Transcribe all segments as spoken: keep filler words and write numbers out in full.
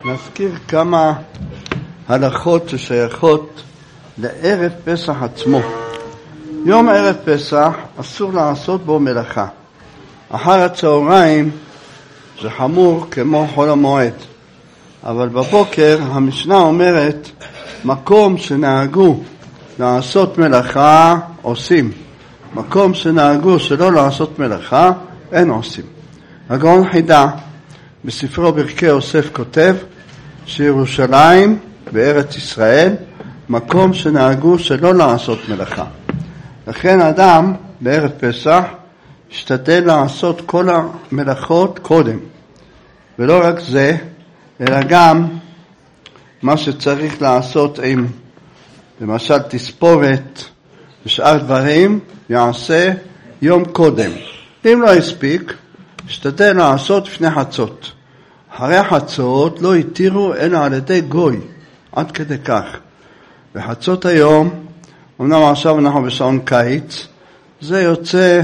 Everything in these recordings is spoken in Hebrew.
נזכיר כמה הלכות ששייכות לערב פסח עצמו. יום ערב פסח אסור לעשות בו מלאכה. אחר הצהריים זה חמור כמו חול המועד. אבל בבוקר המשנה אומרת מקום שנהגו לעשות מלאכה עושים. מקום שנהגו שלא לעשות מלאכה אין עושים. הגאון חידה בספרו ברכי יוסף כותב שירושלים בארץ ישראל מקום שנהגו שלא לעשות מלאכה. לכן אדם בערב פסח השתדל לעשות כל המלאכות קודם. ולא רק זה, אלא גם מה שצריך לעשות עם למשל תספורת ושאר דברים יעשה יום קודם. אם לא הספיק, השתדל לעשות לפני חצות. אחרי חצות לא התירו אלא על ידי גוי, עד כדי כך. בחצות היום, אמנם עכשיו אנחנו בשעון קיץ, זה יוצא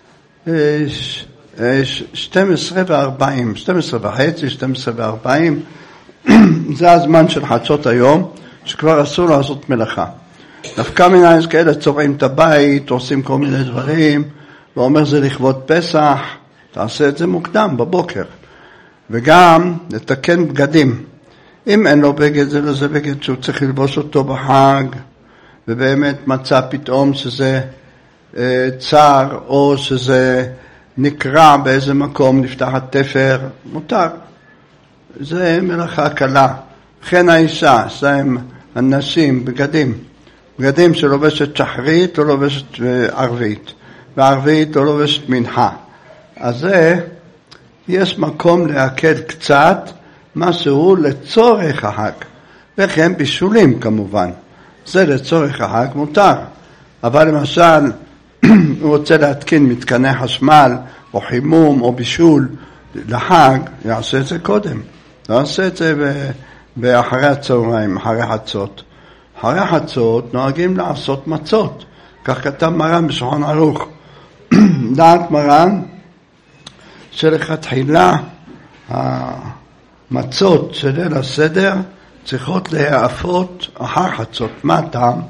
שתים עשרה וארבעים, שתים עשרה וחצי, שתים עשרה וארבעים, זה הזמן של חצות היום, שכבר אסור לעשות מלאכה. דווקא מן העז כאלה צובעים את הבית, עושים כל מיני דברים, ואומר זה לכבוד פסח, תעשה את זה מוקדם, בבוקר. וגם לתקן בגדים. אם אין לו בגד, זה לא זה בגד שהוא צריך ללבוש אותו בחג, ובאמת מצא פתאום שזה אה, צר, או שזה נקרע באיזה מקום, נפתחת תפר, מותר. זה מלאכה קלה. כן האישה, זה הם הנשים, בגדים. בגדים שלובשת שחרית או לובשת ערבית. וערבית או לובשת מנחה. אז זה, יש מקום להקל קצת משהו לצורך החג. וכן בישולים כמובן. זה לצורך החג מותר. אבל למשל, הוא רוצה להתקין מתקני חשמל, או חימום, או בישול לחג, יעשה את זה קודם. לא יעשה את זה באחרי הצהריים, אחרי חצות. אחרי חצות נוהגים לעשות מצות. כך כתב מרן בשולחן ערוך. דעת מרן, שלכתחילה המצות של ליל הסדר צריכות להיאפות אחר חצות. מה הטעם?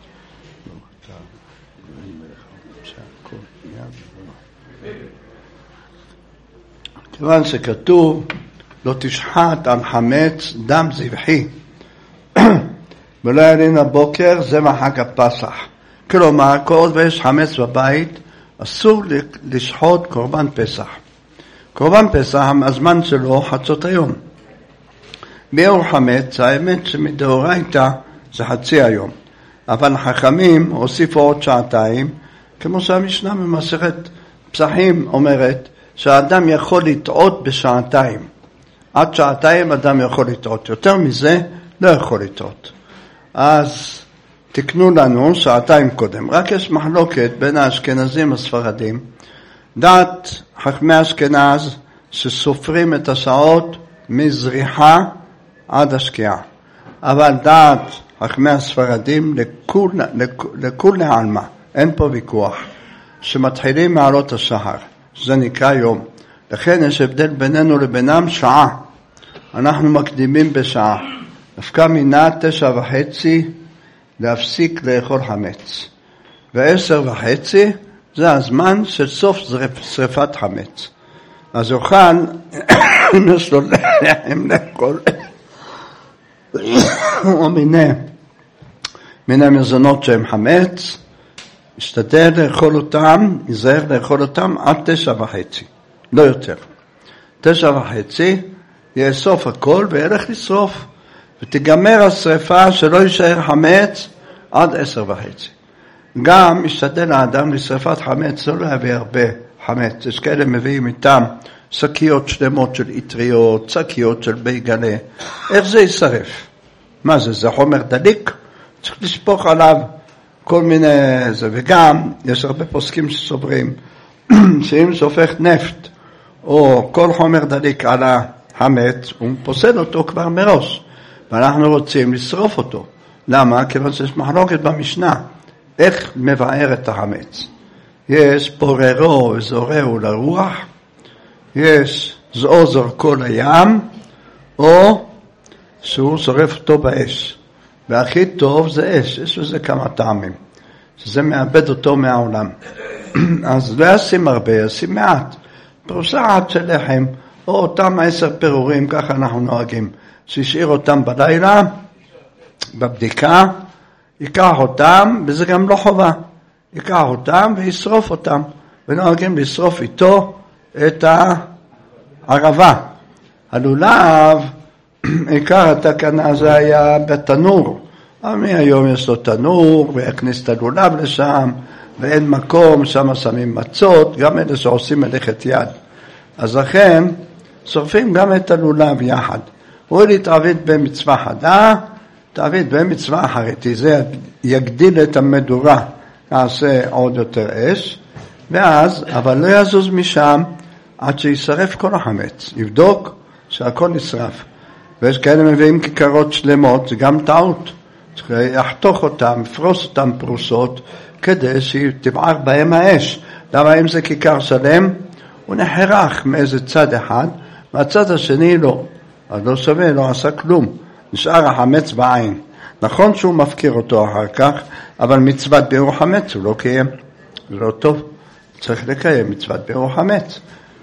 כיוון שכתוב לא תשחט על חמץ דם זבחי ולא ילין הבוקר, זה מחג הפסח. כלומר, כל עוד ויש חמץ בבית אסור לשחוט קורבן פסח. קורבן פסח, הזמן שלו חצות היום. ביאור חמץ, האמת שמדאורייתא זה חצי היום. אבל חכמים הוסיפו עוד שעתיים, כמו שהמשנה במסכת פסחים אומרת, שהאדם יכול לטעות בשעתיים. עד שעתיים אדם יכול לטעות. יותר מזה לא יכול לטעות. אז תקנו לנו שעתיים קודם. רק יש מחלוקת בין האשכנזים והספרדים. דעת חכמי אשכנז שסופרים את השעות מזריחה עד השקיעה. אבל דעת חכמי הספרדים לכול, לכול העלמה. אין פה ויכוח. שמתחילים מעלות השחר. זה נקרא יום. לכן יש הבדל בינינו לבינם שעה. אנחנו מקדימים בשעה. דווקא מינה תשע וחצי להפסיק לאכול חמץ. ועשר וחצי זה הזמן של סוף שריפת חמץ. אז יוכל, אם יש לו לחם לאכול, או מיני, מיני מזונות שהם חמץ, ישתדל לאכול אותם, יזהר לאכול אותם עד תשע וחצי, לא יותר. תשע וחצי, יאסוף הכל וילך לשרוף, ותיגמר השריפה שלא יישאר חמץ עד עשר וחצי. גם ישתדל האדם לשריפת חמץ, לא להביא הרבה חמץ. יש כאלה מביאים איתם שקיות שלמות של אטריות, שקיות של בייגלה. איך זה ישרף? מה זה? זה חומר דליק? צריך לשפוך עליו כל מיני זה. וגם יש הרבה פוסקים שסוברים שאם שופך נפט או כל חומר דליק על החמץ, הוא פוסל אותו כבר מראש. ואנחנו רוצים לשרוף אותו. למה? כיוון שיש מחלוקת במשנה. איך מבאר את החמץ? יש פוררו וזורהו לרוח, יש או זורקו לים, או שהוא שורף אותו באש. והכי טוב זה אש, יש לזה כמה טעמים, שזה מאבד אותו מהעולם. אז לא ישים הרבה, ישים מעט. פרוסה אחת של לחם, או אותם עשר פירורים, ככה אנחנו נוהגים. שישאיר אותם בלילה, בבדיקה, ייקח אותם, וזה גם לא חובה. ייקח אותם וישרוף אותם, ונוהגים לשרוף איתו את הערבה. הלולב, עיקר התקנה זה היה בתנור, אבל מהיום יש לו תנור, ויכניס את הלולב לשם, ואין מקום, שם שמים מצות, גם אלה שעושים מלאכת יד. אז לכן, שורפים גם את הלולב יחד. הוא להתעבד במצווה חדה, תעבד במצווה אחרת, זה יגדיל את המדורה, יעשה עוד יותר אש, ואז, אבל לא יזוז משם, עד שישרף כל החמץ, יבדוק שהכל נשרף. ויש כאלה מביאים כיכרות שלמות, זה גם טעות, צריך לחתוך אותם, לפרוס אותם פרוסות, כדי שתבער בהם האש. למה אם זה כיכר שלם, הוא נחרח מאיזה צד אחד, מהצד השני לא. אז לא שווה, לא עשה כלום. נשאר החמץ בעין. נכון שהוא מפקיר אותו אחר כך, אבל מצוות ביעור חמץ הוא לא קיים. זה לא טוב. צריך לקיים מצוות ביעור חמץ.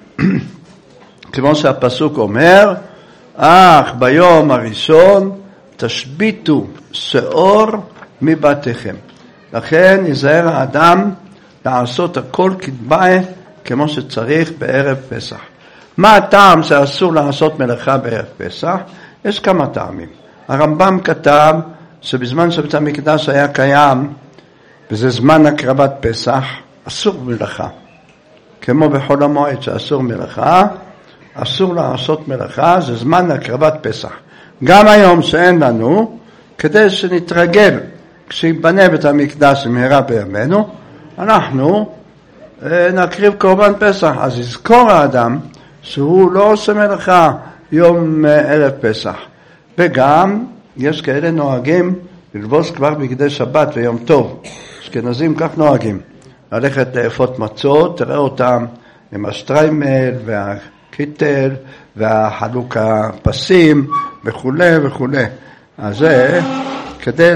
כמו שהפסוק אומר, אך ביום הראשון תשביתו שאור מבתיכם. לכן יזהר האדם לעשות הכל כדבעי כמו שצריך בערב פסח. מה הטעם שאסור לעשות מלאכה בערב פסח? יש כמה טעמים. הרמב"ם כתב שבזמן שבית המקדש היה קיים, וזה זמן הקרבת פסח, אסור מלאכה. כמו בחול המועד שאסור מלאכה, אסור לעשות מלאכה, זה זמן הקרבת פסח. גם היום שאין לנו, כדי שנתרגל, כשיבנה בית המקדש במהרה בימינו, אנחנו נקריב קורבן פסח. אז יזכור האדם שהוא לא עושה מלאכה יום ערב פסח. וגם יש כאלה נוהגים ללבוס כבר בגדי שבת ויום טוב. אשכנזים כך נוהגים. ללכת לאפות מצות, תראה אותם עם השטריימל והקיטל והחלוק הפסים וכו' וכו'. אז זה כדי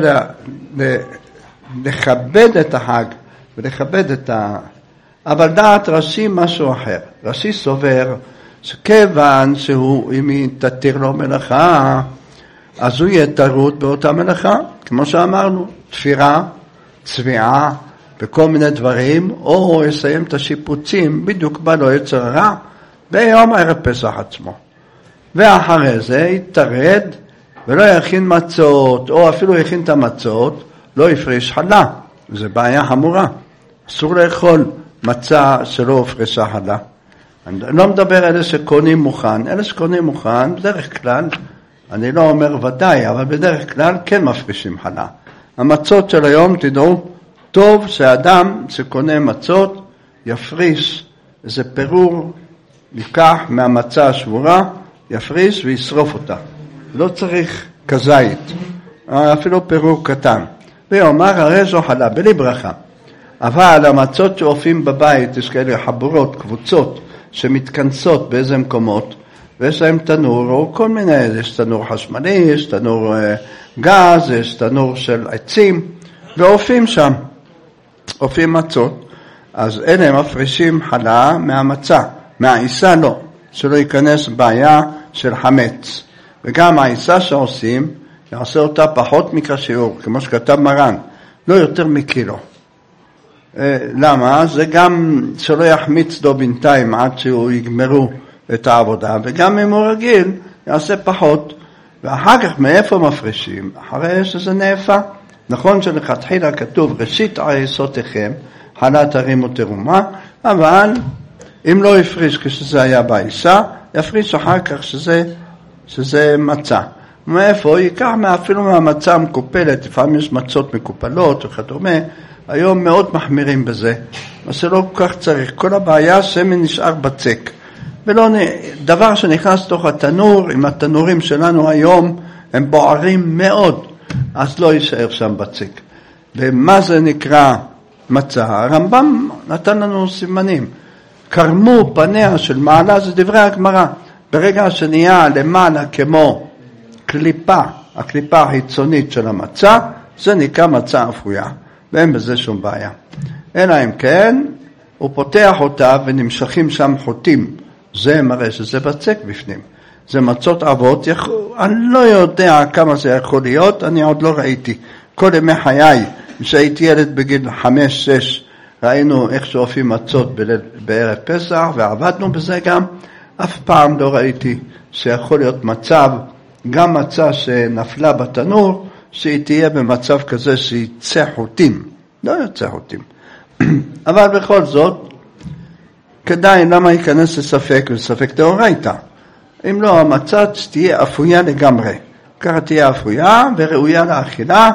לכבד את החג ולכבד את ה... אבל דעת רש"י משהו אחר. רש"י סובר שכיוון שהוא, אם היא תתיר לו מלאכה, אז הוא יהיה טרוד באותה מלאכה, כמו שאמרנו, תפירה, צביעה וכל מיני דברים, או הוא יסיים את השיפוצים, בדיוק בא לו יצר רע, ביום ערב פסח עצמו. ואחרי זה יתרד ולא יכין מצות, או אפילו יכין את המצות, לא יפריש חלה. זו בעיה חמורה. אסור לאכול מצה שלא הופרשה חלה. אני לא מדבר אלה שקונים מוכן. אלה שקונים מוכן, בדרך כלל, אני לא אומר ודאי, אבל בדרך כלל כן מפרישים חלה. המצות של היום, תדעו, טוב שאדם שקונה מצות יפריש איזה פירור, ייקח מהמצה השבורה, יפריש וישרוף אותה. לא צריך כזית, אפילו פירור קטן. ויאמר הרי זו חלה, בלי ברכה. אבל המצות שאופים בבית, יש כאלה חבורות, קבוצות, שמתכנסות באיזה מקומות, ויש להם תנור, או כל מיני, יש תנור חשמלי, יש תנור אה, גז, יש תנור של עצים, ואופים שם, אופים מצות. אז אלה מפרישים חלה מהמצה, מהעיסה לא, שלא ייכנס בעיה של חמץ. וגם העיסה שעושים, יעשה אותה פחות מכשיעור, כמו שכתב מרן, לא יותר מקילו. למה? זה גם שלא יחמיץ לו בינתיים עד שהוא יגמרו את העבודה, וגם אם הוא רגיל, יעשה פחות. ואחר כך מאיפה מפרישים? אחרי שזה נאפה. נכון שלכתחילה כתוב, ראשית עריסותיכם, חלה תרימו תרומה, אבל אם לא יפריש כשזה היה בעיסה, יפריש אחר כך שזה, שזה מצה. מאיפה? ייקח אפילו מהמצה המקופלת, לפעמים יש מצות מקופלות וכדומה, היום מאוד מחמירים בזה, אז זה לא כל כך צריך. כל הבעיה שמן נשאר בצק. ולא דבר שנכנס תוך התנור, עם התנורים שלנו היום, הם בוערים מאוד, אז לא יישאר שם בצק. ומה זה נקרא מצה? הרמב"ם נתן לנו סימנים. קרמו פניה של מעלה, זה דברי הגמרא. ברגע שנהיה למעלה כמו הקליפה, הקליפה החיצונית של המצה, זה נקרא מצה אפויה, ואין בזה שום בעיה. אלא אם כן, הוא פותח אותה ונמשכים שם חוטים, זה מראה שזה בצק בפנים. זה מצות אבות, אני לא יודע כמה זה יכול להיות, אני עוד לא ראיתי. כל ימי חיי, כשהייתי ילד בגיל חמש שש, ראינו איך שאופים מצות בערב פסח, ועבדנו בזה גם. אף פעם לא ראיתי שיכול להיות מצב, גם מצה שנפלה בתנור, שהיא תהיה במצב כזה שיצא חוטים. לא יוצא חוטים. אבל בכל זאת, כדאי למה ייכנס לספק, לספק דאורייתא. אם לא, המצה תהיה אפויה לגמרי. ככה תהיה אפויה וראויה לאכילה,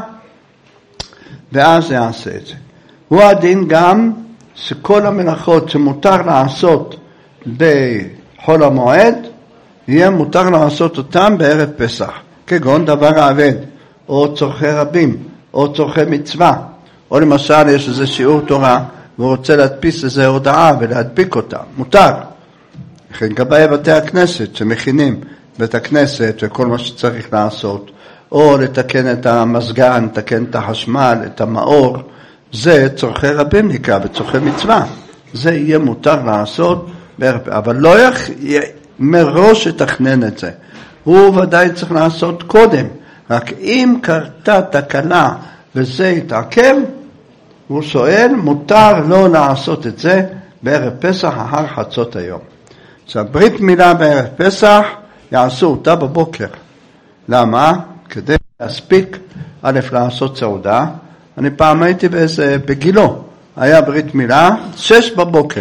ואז יעשה את זה. הוא הדין גם שכל המלאכות שמותר לעשות בחול המועד, יהיה מותר לעשות אותם בערב פסח, כגון דבר העבד, או צורכי רבים, או צורכי מצווה, או למשל יש איזה שיעור תורה, והוא רוצה להדפיס איזה הודעה ולהדביק אותה, מותר. לכן גבי בתי הכנסת שמכינים בית הכנסת וכל מה שצריך לעשות, או לתקן את המסגן, לתקן את החשמל, את המאור, זה צורכי רבים נקרא, בצורכי מצווה. זה יהיה מותר לעשות, אבל לא יח... מראש יתכנן את זה. הוא ודאי צריך לעשות קודם. רק אם קרתה תקלה וזה יתעכב, הוא שואל, מותר לא לעשות את זה בערב פסח אחר חצות היום. עכשיו, ברית מילה בערב פסח, יעשו אותה בבוקר. למה? כדי להספיק, א', לעשות סעודה. אני פעם הייתי באיזה, בגילו, היה ברית מילה, שש בבוקר.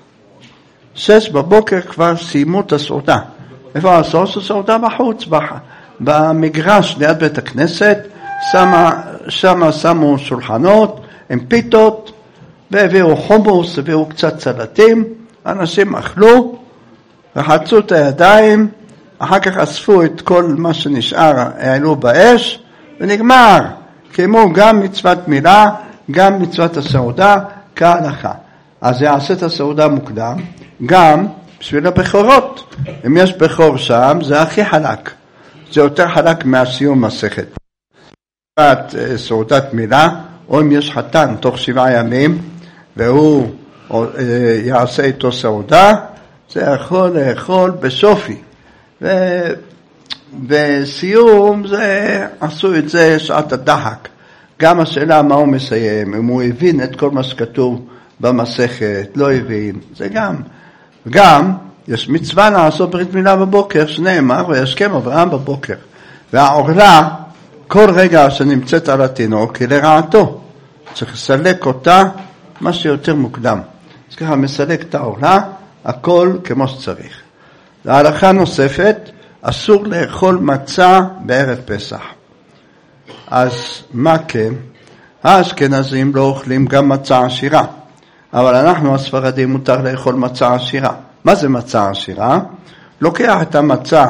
שש בבוקר כבר סיימו את הסעודה. איפה לעשות? סעודה בחוץ, במגרש ליד בית הכנסת, שמה, שמה שמו שולחנות, עם פיתות, והביאו חומוס, הביאו קצת סלטים, אנשים אכלו, רחצו את הידיים, אחר כך אספו את כל מה שנשאר, העלו באש, ונגמר. קיימו גם מצוות מילה, גם מצוות הסעודה, כהלכה. אז יעשה את הסעודה מוקדם, גם בשביל הבכורות. אם יש בכור שם, זה הכי חלק. זה יותר חלק מהסיום מסכת. סעודת מילה, או אם יש חתן תוך שבעה ימים, והוא יעשה איתו סעודה, זה יכול לאכול בסופי. ובסיום זה, עשו את זה שעת הדחק. גם השאלה מה הוא מסיים, אם הוא הבין את כל מה שכתוב במסכת, לא הבין, זה גם. גם יש מצווה לעשות ברית מילה בבוקר, שנאמר, וישכם אברהם בבוקר. והעורלה, כל רגע שנמצאת על התינוק, היא לרעתו. צריך לסלק אותה מה שיותר מוקדם. אז ככה מסלק את העורלה, הכל כמו שצריך. להלכה נוספת, אסור לאכול מצה בערב פסח. אז מה כן? האשכנזים לא אוכלים גם מצה עשירה. אבל אנחנו הספרדים מותר לאכול מצה עשירה. מה זה מצה עשירה? לוקח את המצה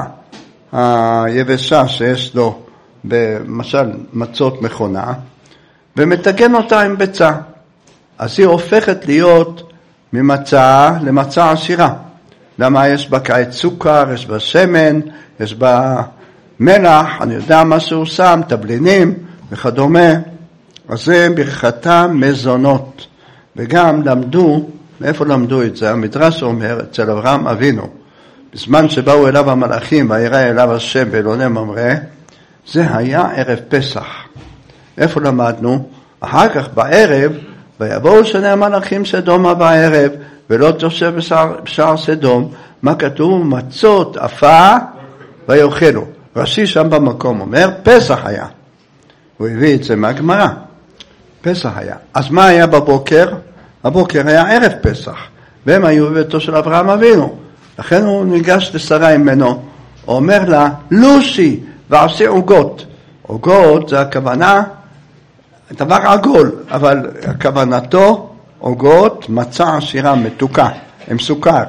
היבשה שיש לו, במשל מצות מכונה, ומתקן אותה עם ביצה. אז היא הופכת להיות ממצה למצה עשירה. למה? יש בה כעת סוכר, יש בה שמן, יש בה מלח, אני יודע מה שהוא שם, תבלינים וכדומה. אז זה ברכתה מזונות. וגם למדו, מאיפה למדו את זה? המדרש אומר אצל אברהם אבינו, בזמן שבאו אליו המלאכים וירא אליו השם באלוני ממרא, זה היה ערב פסח. איפה למדנו? אחר כך בערב, ויבואו שני המלאכים סדומה בערב, ולא תושב בשער סדום. מה כתוב? מצות עפה ויאכלו. רש"י שם במקום אומר, פסח היה. הוא הביא את זה מהגמרא. פסח היה. אז מה היה בבוקר? הבוקר היה ערב פסח. והם היו בביתו של אברהם אבינו. לכן הוא ניגש לשרה ממנו, הוא אומר לה, לושי, ועשי עוגות. עוגות זה הכוונה, דבר עגול, אבל הכוונתו, עוגות, מצה עשירה מתוקה, עם סוכר.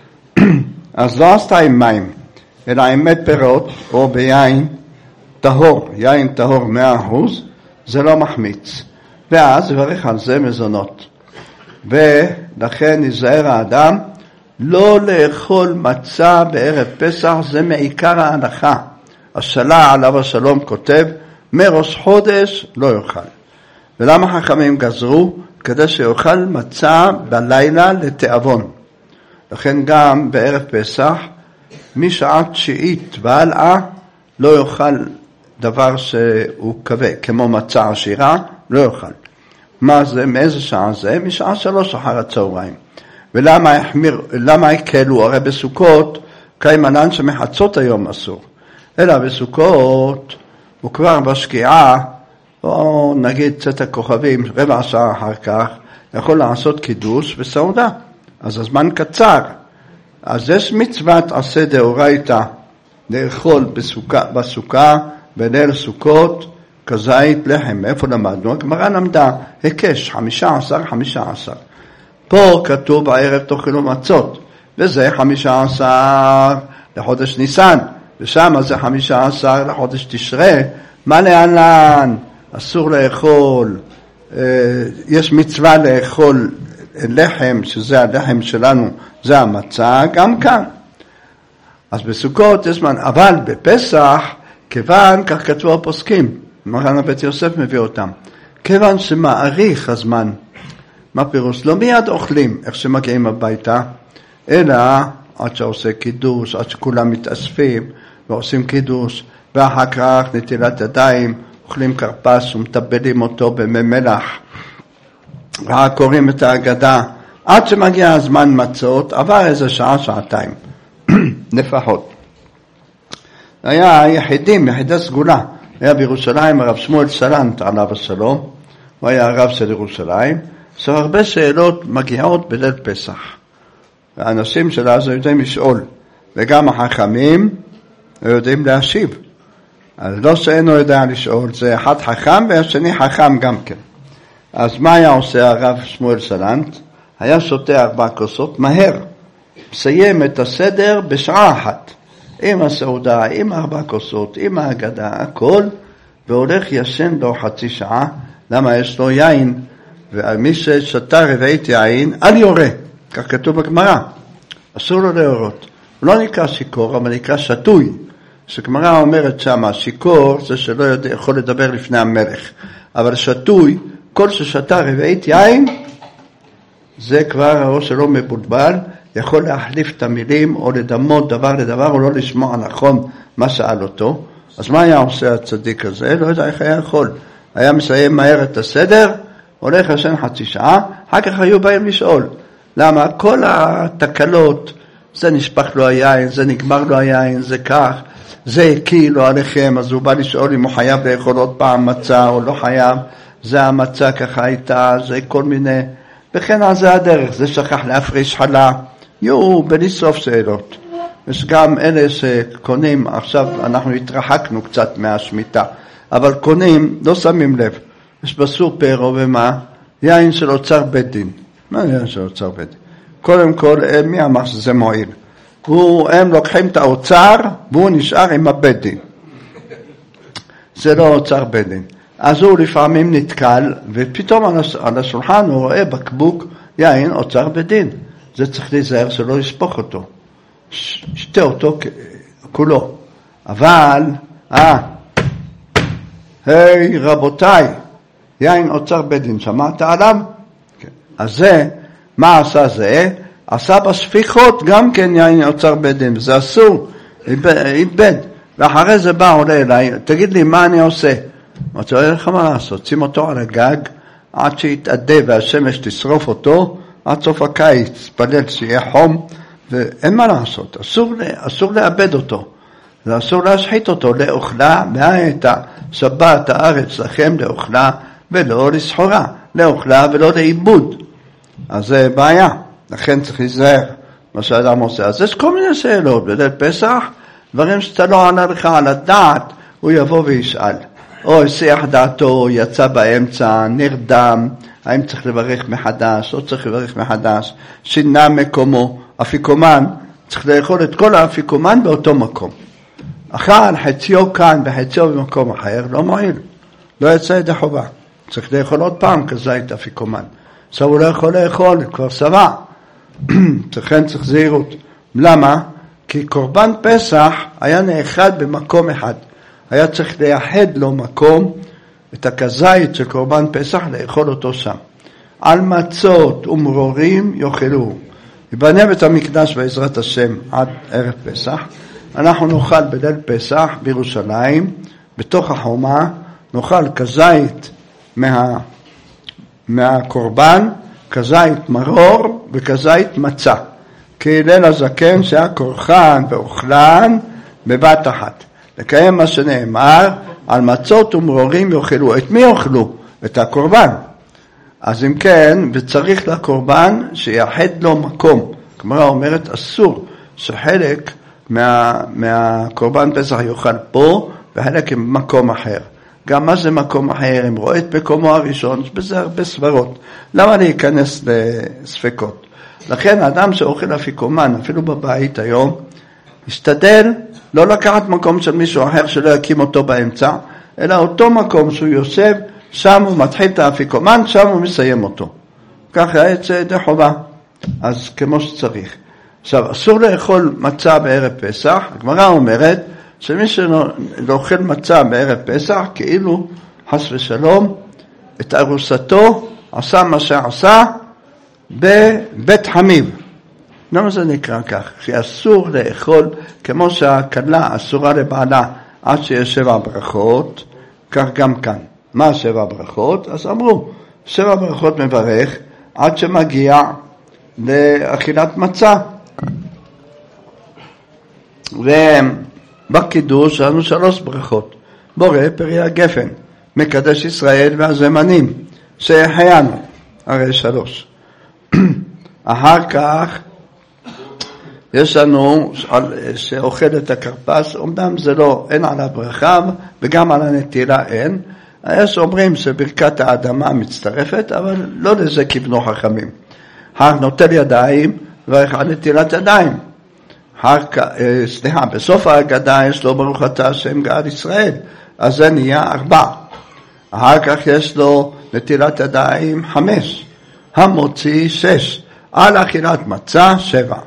אז לא עשתה עם מים, אלא עם מת פירות, או ביין טהור, יין טהור מאה אחוז, זה לא מחמיץ. ואז יברך על זה מזונות. ולכן נזהר האדם, לא לאכול מצה בערב פסח, זה מעיקר ההלכה. השלה עליו השלום כותב, מראש חודש לא יאכל. ולמה חכמים גזרו? כדי שיאכל מצה בלילה לתיאבון. לכן גם בערב פסח, משעה תשיעית והלאה, לא יאכל דבר שהוא קווה, כמו מצה עשירה, לא יאכל. מה זה, מאיזה שעה זה? משעה שלוש אחר הצהריים. ולמה החמיר, למה הקלו? הרי בסוכות, קיימנן שמחצות היום אסור. אלא בסוכות, הוא כבר בשקיעה, או נגיד צאת הכוכבים, רבע שעה אחר כך, יכול לעשות קידוש וסעודה. אז הזמן קצר. אז יש מצוות עשה דאורייתא, לאכול בסוכה, בסוכה, בליל סוכות, כזית לחם. איפה למדנו? הגמרא למדה, הקש, חמישה עשר, חמישה עשר. פה כתוב בערב תאכלו מצות, וזה חמישה עשר לחודש ניסן, ושם זה חמישה עשר לחודש תשרה. מה להלן? אסור לאכול, יש מצווה לאכול לחם, שזה הלחם שלנו, זה המצה, גם כאן. אז בסוכות יש זמן, אבל בפסח, כיוון, כך כתבו הפוסקים, מרן הבית יוסף מביא אותם, כיוון שמאריך הזמן, מה פירוש? לא מיד אוכלים, איך שמגיעים הביתה, אלא עד שעושה קידוש, עד שכולם מתאספים ועושים קידוש, ואחר כך נטילת ידיים, אוכלים קרפס ומטבלים אותו במי מלח, רק קוראים את ההגדה, עד שמגיע הזמן מצות, עבר איזה שעה, שעתיים, לפחות. היה יחידים, יחידי סגולה, היה בירושלים הרב שמואל סלנט עליו השלום, הוא היה הרב של ירושלים, יש הרבה שאלות מגיעות בליל פסח, והאנשים של אז יודעים לשאול, וגם החכמים יודעים להשיב, אז לא שאינו יודע לשאול, זה אחד חכם והשני חכם גם כן. אז מה היה עושה הרב שמואל סלנט? היה שותה ארבע כוסות מהר, מסיים את הסדר בשעה אחת, עם הסעודה, עם ארבע כוסות, עם ההגדה, הכל, והולך ישן לו חצי שעה. למה? יש לו יין, ומי ששתה רבעית יין, אל יורה, כך כתוב בגמרא, אסור לו להורות. הוא לא נקרא שיקור, אבל נקרא שתוי. שגמרא אומרת שמה, שיקור זה שלא יודע, יכול לדבר לפני המלך, אבל שתוי, כל ששתה רבעית יין, זה כבר הראש שלו מבולבל, יכול להחליף את המילים, או לדמות דבר לדבר, או לא לשמוע נכון מה שאל אותו. אז מה היה עושה הצדיק הזה? לא יודע איך היה יכול. היה מסיים מהר את הסדר, הולך לשן חצי שעה, אחר כך היו באים לשאול. למה? כל התקלות, זה נשפך לו היין, זה נגמר לו היין, זה כך, זה הקיא לו עליכם, אז הוא בא לשאול אם הוא חייב לאכול עוד פעם מצה או לא חייב, זה המצה ככה הייתה, זה כל מיני, וכן על זה הדרך, זה שכח להפריש חלה, יהיו בלי סוף שאלות. יש גם אלה שקונים, עכשיו אנחנו התרחקנו קצת מהשמיטה, אבל קונים, לא שמים לב, יש בסופר או במה, יין של אוצר בית דין. מה יין של אוצר בית דין? קודם כל, מי אמר שזה מועיל? הוא, הם לוקחים את האוצר, והוא נשאר עם הבית דין. זה לא אוצר בית דין. אז הוא לפעמים נתקל, ופתאום על השולחן הוא רואה בקבוק יין אוצר בית דין. זה צריך להיזהר שלא ישפוך אותו. שתה אותו כולו. אבל, אה, היי רבותיי, יין אוצר בית דין, שמעת עליו? כן. אז זה, מה עשה זה? עשה בספיחות גם כן יין אוצר בית דין, וזה אסור, איבד. ואחרי זה בא עולה אליי, תגיד לי מה אני עושה? אמרתי, אין לך מה לעשות, שים אותו על הגג, עד שיתעדה והשמש תשרוף אותו, עד סוף הקיץ, פלל שיהיה חום, ואין מה לעשות, אסור, אסור לאבד אותו, ואסור להשחית אותו, לאוכלה, מהייתה, שבת הארץ לכם לאוכלה, ולא לסחורה, לאוכלה ולא לאיבוד. אז זה בעיה, לכן צריך להיזהר מה שאדם עושה. אז יש כל מיני שאלות, בליל פסח, דברים שאתה לא ענה לך על הדעת, הוא יבוא וישאל. או הסיח דעתו, יצא באמצע, נרדם, האם צריך לברך מחדש, או צריך לברך מחדש, שינה מקומו, אפיקומן, צריך לאכול את כל האפיקומן באותו מקום. אכל חציו כאן וחציו במקום אחר, לא מועיל, לא יצא ידי חובה. צריך לאכול עוד פעם כזית אפיקומן. עכשיו הוא לא יכול לאכול, כבר שבע. לכן צריך זהירות. למה? כי קורבן פסח היה נאחד במקום אחד. היה צריך לייחד לו מקום, את הכזית של קורבן פסח, לאכול אותו שם. על מצות ומרורים יאכלו. יבנה בית המקדש בעזרת השם עד ערב פסח. אנחנו נאכל בליל פסח בירושלים, בתוך החומה, נאכל כזית מה, מהקורבן, כזית מרור וכזית מצה. כי ליל הזקן שהיה קורחן ואוכלן בבת אחת. לקיים מה שנאמר, על מצות ומרורים יאכלו. את מי יאכלו? את הקורבן. אז אם כן, וצריך לקורבן שיחד לו מקום. כלומר, אומרת, אסור שחלק מה, מהקורבן פסח יאכל פה, וחלק במקום אחר. גם מה זה מקום אחר? אם רואה את מקומו הראשון, יש בזה הרבה סברות. למה להיכנס לספקות? לכן, האדם שאוכל אפיקומן, אפילו בבית היום, ישתדל לא לקחת מקום של מישהו אחר שלא יקים אותו באמצע, אלא אותו מקום שהוא יושב, שם הוא מתחיל את האפיקומן, שם הוא מסיים אותו. ככה יצא ידי חובה, אז כמו שצריך. עכשיו, אסור לאכול מצה בערב פסח. הגמרא אומרת שמי שלאוכל מצה בערב פסח, כאילו חס ושלום, את ארוסתו עשה מה שעשה בבית חמיב. למה זה נקרא כך? שאסור לאכול, כמו שהכלה אסורה לבעלה עד שיש שבע ברכות, כך גם כאן. מה שבע ברכות? אז אמרו, שבע ברכות מברך עד שמגיע לאכילת מצה. ובקידוש לנו שלוש ברכות. בורא פרי הגפן, מקדש ישראל והזמנים, שהחיינו, הרי שלוש. אחר כך יש לנו שאוכל את הכרפס, אומנם זה לא, אין עליו ברכה, וגם על הנטילה אין. יש אומרים שברכת האדמה מצטרפת, אבל לא לזה כיוונו חכמים. אחר נוטל ידיים, ואחר נטילת ידיים. סליחה, בסוף ההגדה יש לו ברוך אתה השם גאל ישראל, אז זה נהיה ארבע. אחר כך יש לו נטילת ידיים חמש, המוציא שש, על אכילת מצה שבע.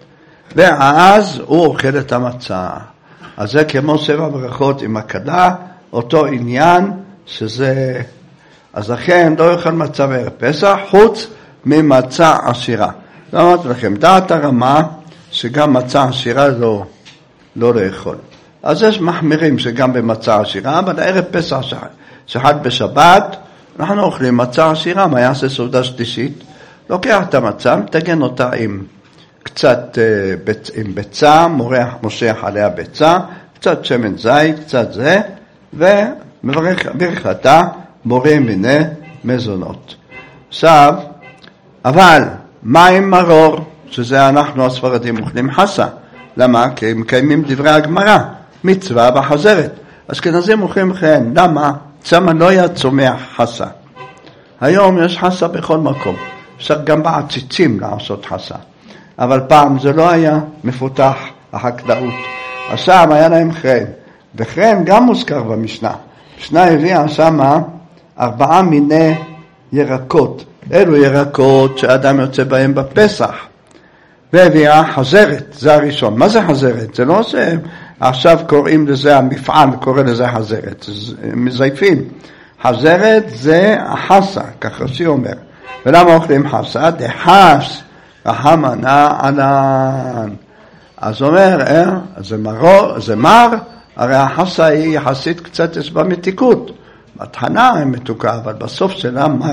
ואז הוא אוכל את המצה. אז זה כמו שבע ברכות עם הכלה, אותו עניין שזה, אז לכן לא יאכל מצה בערב פסח, חוץ ממצה עשירה. אמרתי לכם, דעת הרמה, שגם מצה עשירה לא, לא לאכול. אז יש מחמירים שגם במצה עשירה, אבל ערב פסח שחד בשבת, אנחנו אוכלים מצה עשירה. מה יעשה סעודה שלישית? לוקח את המצה, מתגן אותה עם קצת עם ביצה, מורח, מושך עליה ביצה, קצת שמן זית, קצת זה, ומברך ברכתה מורה מיני מזונות. עכשיו, אבל מים מרור, שזה אנחנו הספרדים אוכלים חסה. למה? כי הם מקיימים דברי הגמרא, מצווה בחזרת. אשכנזים אוכלים כן. למה? שמה לא היה צומח חסה. היום יש חסה בכל מקום. אפשר גם בעציצים לעשות חסה. אבל פעם זה לא היה מפותח החקלאות. השם היה להם חן. וחן גם מוזכר במשנה. המשנה הביאה שמה ארבעה מיני ירקות. אלו ירקות שאדם יוצא בהם בפסח. והביאה חזרת, זה הראשון. מה זה חזרת? זה לא שעכשיו קוראים לזה, המפעל קורא לזה חזרת. מזייפים. חזרת זה החסה, כך רש"י אומר. ולמה אוכלים חסה? דחס רחמנא ענן. אז אומר, אה, זה מרור, זה מר, הרי החסה היא יחסית קצת יש בה מתיקות. בהתחלה היא מתוקה, אבל בסוף שלה מר.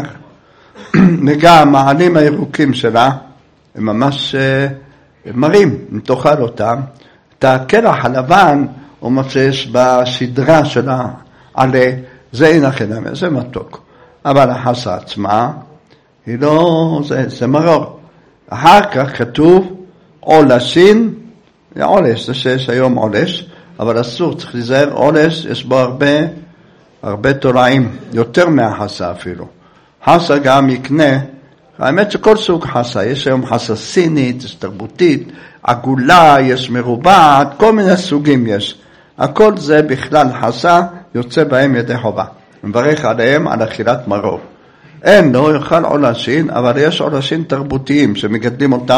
וגם המעלים הירוקים שלה, הם ממש מרים, אם תאכל אותם. את הקרח הלבן, הוא מצש בשדרה שלה, עלה, זה אין החינם, זה מתוק. אבל החסה עצמה, היא לא, זה, זה מרור. אחר כך כתוב עולשין, זה עולש, זה שיש היום עולש, אבל אסור, צריך להיזהר, עולש, יש בו הרבה, הרבה תולעים, יותר מהחסה אפילו. חסה גם יקנה, האמת שכל סוג חסה, יש היום חסה סינית, יש תרבותית, עגולה, יש מרובעת, כל מיני סוגים יש. הכל זה בכלל חסה, יוצא בהם ידי חובה. מברך עליהם על אכילת מרור. אין, לא יאכל עולשין, אבל יש עולשין תרבותיים שמגדלים אותם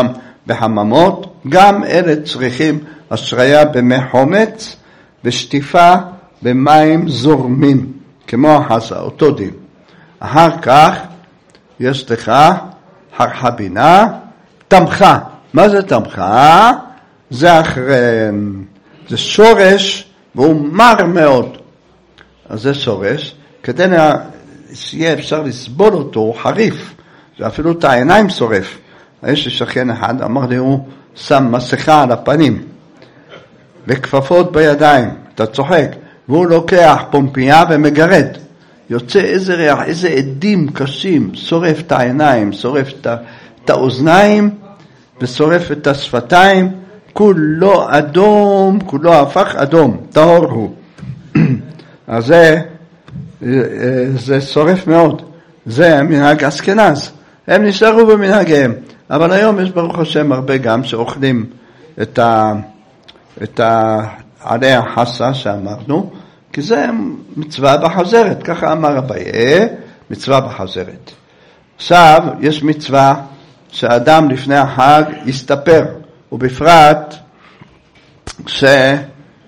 בחממות, גם אלה צריכים השריה במי חומץ ושטיפה במים זורמים, כמו החסה, אותו דין. אחר כך יש לך הרחבינה, תמכה. מה זה תמכה? זה אחרי, זה שורש והוא מר מאוד. אז זה שורש, כדי שיהיה אפשר לסבול אותו, הוא חריף, זה אפילו את העיניים שורף. יש לי שכן אחד, אמר לי, הוא שם מסכה על הפנים, וכפפות בידיים, אתה צוחק, והוא לוקח פומפייה ומגרד. יוצא איזה ריח, איזה עדים קשים, שורף את העיניים, שורף את האוזניים, ושורף את השפתיים, כולו אדום, כולו הפך אדום, טהור הוא. אז זה, זה שורף מאוד. זה מנהג אשכנז. הם נשארו במנהגיהם. אבל היום יש ברוך השם הרבה גם שאוכלים את ה... את ה... עלי החסה שאמרנו, כי זה מצווה בחזרת, ככה אמר אביי, מצווה בחזרת. עכשיו, יש מצווה שהאדם לפני החג יסתפר, ובפרט שזה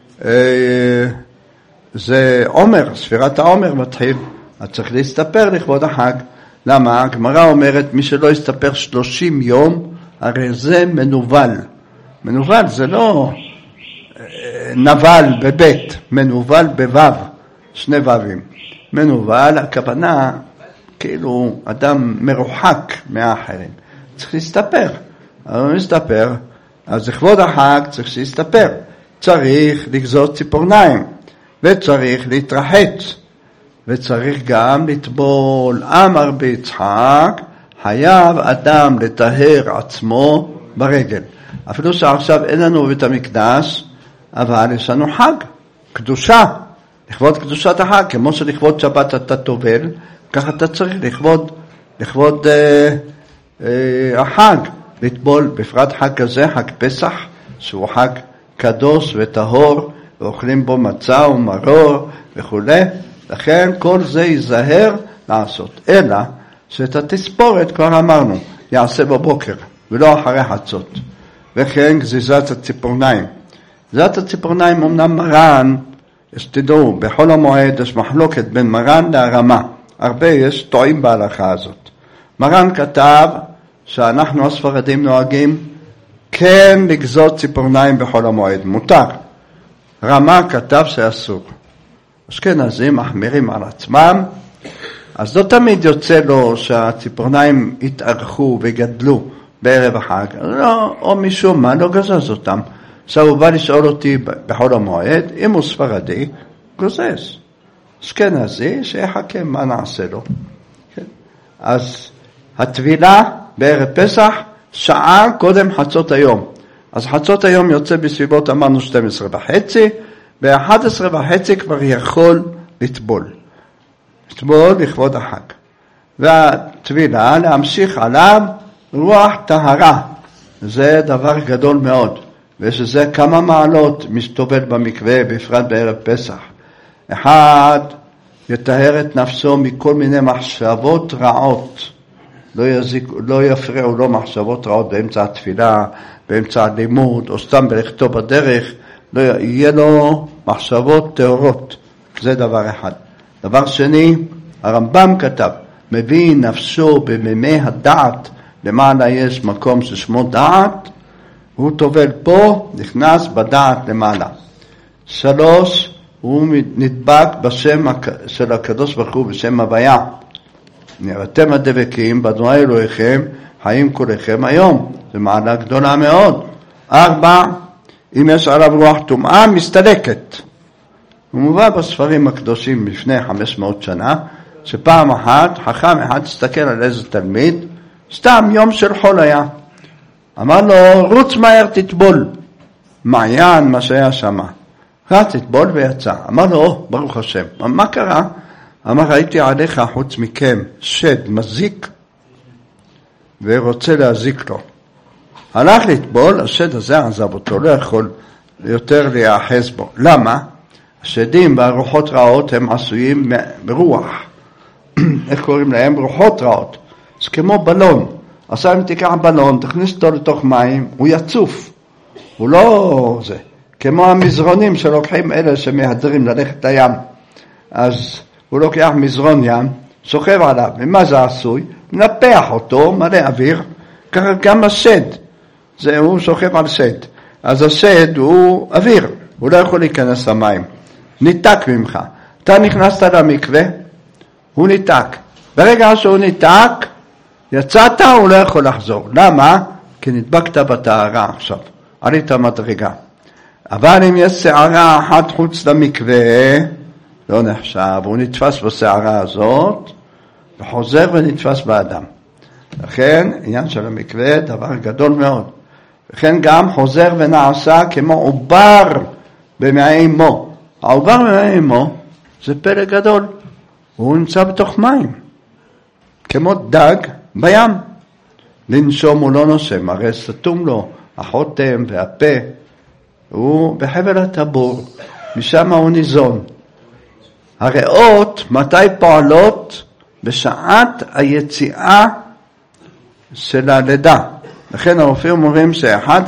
עומר, ספירת העומר מתחיל, אז צריך להסתפר לכבוד החג. למה? הגמרא אומרת, מי שלא יסתפר שלושים יום, הרי זה מנוול. מנוול זה לא נבל בבית, מנוול בוו, שני וווים. מנוול, הכוונה, כאילו אדם מרוחק מהאחרים. צריך להסתפר. אבל הוא מסתפר, אז לכבוד החג צריך שיסתפר. צריך לגזות ציפורניים, וצריך להתרחץ, וצריך גם לטבול. אמר ביצחק, חייב אדם לטהר עצמו ברגל. אפילו שעכשיו אין לנו בית המקדש, אבל יש לנו חג, קדושה, לכבוד קדושת החג, כמו שלכבוד שבת אתה טובל, ככה אתה צריך לכבוד, לכבוד אה, אה, החג, לטבול, בפרט חג כזה, חג פסח, שהוא חג קדוש וטהור, ואוכלים בו מצה ומרור וכו'. לכן כל זה ייזהר לעשות, אלא שאת התספורת כבר אמרנו, יעשה בבוקר, ולא אחרי חצות. וכן גזיזת הציפורניים. גזיזת הציפורניים אמנם מרן, שתדעו, בכל המועד יש מחלוקת בין מרן להרמה. הרבה יש טועים בהלכה הזאת. מרן כתב שאנחנו הספרדים נוהגים כן לגזות ציפורניים בכל המועד, מותר. רמה כתב שאסור. אשכנזים מחמירים על עצמם, אז לא תמיד יוצא לו שהציפורניים יתארכו וגדלו בערב החג. לא, או משום מה לא גזז אותם. עכשיו הוא בא לשאול אותי בכל המועד, אם הוא ספרדי, גוזז. אשכנזי, שיחכה, מה נעשה לו? כן. אז התבילה בערב פסח, שעה קודם חצות היום. אז חצות היום יוצא בסביבות, אמרנו שתים עשרה וחצי, ב-אחת עשרה וחצי כבר יכול לטבול. לטבול לכבוד החג. והתבילה, להמשיך עליו רוח טהרה. זה דבר גדול מאוד. ויש לזה כמה מעלות מסתובב במקווה, בפרט בערב פסח. אחד, יטהר את נפסו מכל מיני מחשבות רעות. לא, יזיק, לא יפריעו לו מחשבות רעות באמצע התפילה, באמצע הלימוד, או סתם בלכתו בדרך. לא יהיה לו מחשבות טהורות. זה דבר אחד. דבר שני, הרמב"ם כתב, מביא נפשו במימי הדעת, למעלה יש מקום ששמו דעת, הוא טובל פה, נכנס בדעת למעלה. שלוש, הוא נדבק בשם של הקדוש ברוך הוא, בשם הוויה. נראיתם הדבקים, באדוני אלוהיכם, חיים כולכם היום. זה מעלה גדולה מאוד. ארבע, אם יש עליו רוח טומאה, מסתלקת. הוא מובא בספרים הקדושים לפני חמש מאות שנה, שפעם אחת, חכם אחד הסתכל על איזה תלמיד, סתם יום של חול היה. אמר לו, רוץ מהר תטבול. מעיין מה שהיה שם. רץ תטבול ויצא. אמר לו, או, ברוך השם. מה קרה? אמר, ראיתי עליך חוץ מכם שד מזיק, ורוצה להזיק לו. הלך לטבול, השד הזה עזב אותו, לא יכול יותר להיאחז בו. למה? השדים והרוחות רעות הם עשויים ברוח. איך קוראים להם? רוחות רעות. זה כמו בלון. עכשיו אם תיקח בלון, תכניס אותו לתוך מים, הוא יצוף. הוא לא זה. כמו המזרונים שלוקחים אלה שמהדרים ללכת לים. אז הוא לוקח מזרון ים, סוחב עליו, ומה זה עשוי? מנפח אותו, מלא אוויר, ככה גם השד, זה הוא סוחב על שד. אז השד הוא אוויר, הוא לא יכול להיכנס למים, ניתק ממך. אתה נכנסת למקווה, הוא ניתק. ברגע שהוא ניתק, יצאת, הוא לא יכול לחזור. למה? כי נדבקת בטהרה עכשיו, עלית מדרגה. אבל אם יש שערה אחת חוץ למקווה, לא נחשב, הוא נתפס בשערה הזאת, וחוזר ונתפס באדם. לכן, עניין של המקווה, דבר גדול מאוד. לכן גם חוזר ונעשה כמו עובר במעי אמו. העובר במעי אמו זה פלא גדול. הוא נמצא בתוך מים. כמו דג בים. לנשום הוא לא נושם, הרי סתום לו החותם והפה. הוא בחבל הטבור, משם הוא ניזון. הריאות, מתי פועלות? בשעת היציאה של הלידה. לכן הרופאים אומרים שאחד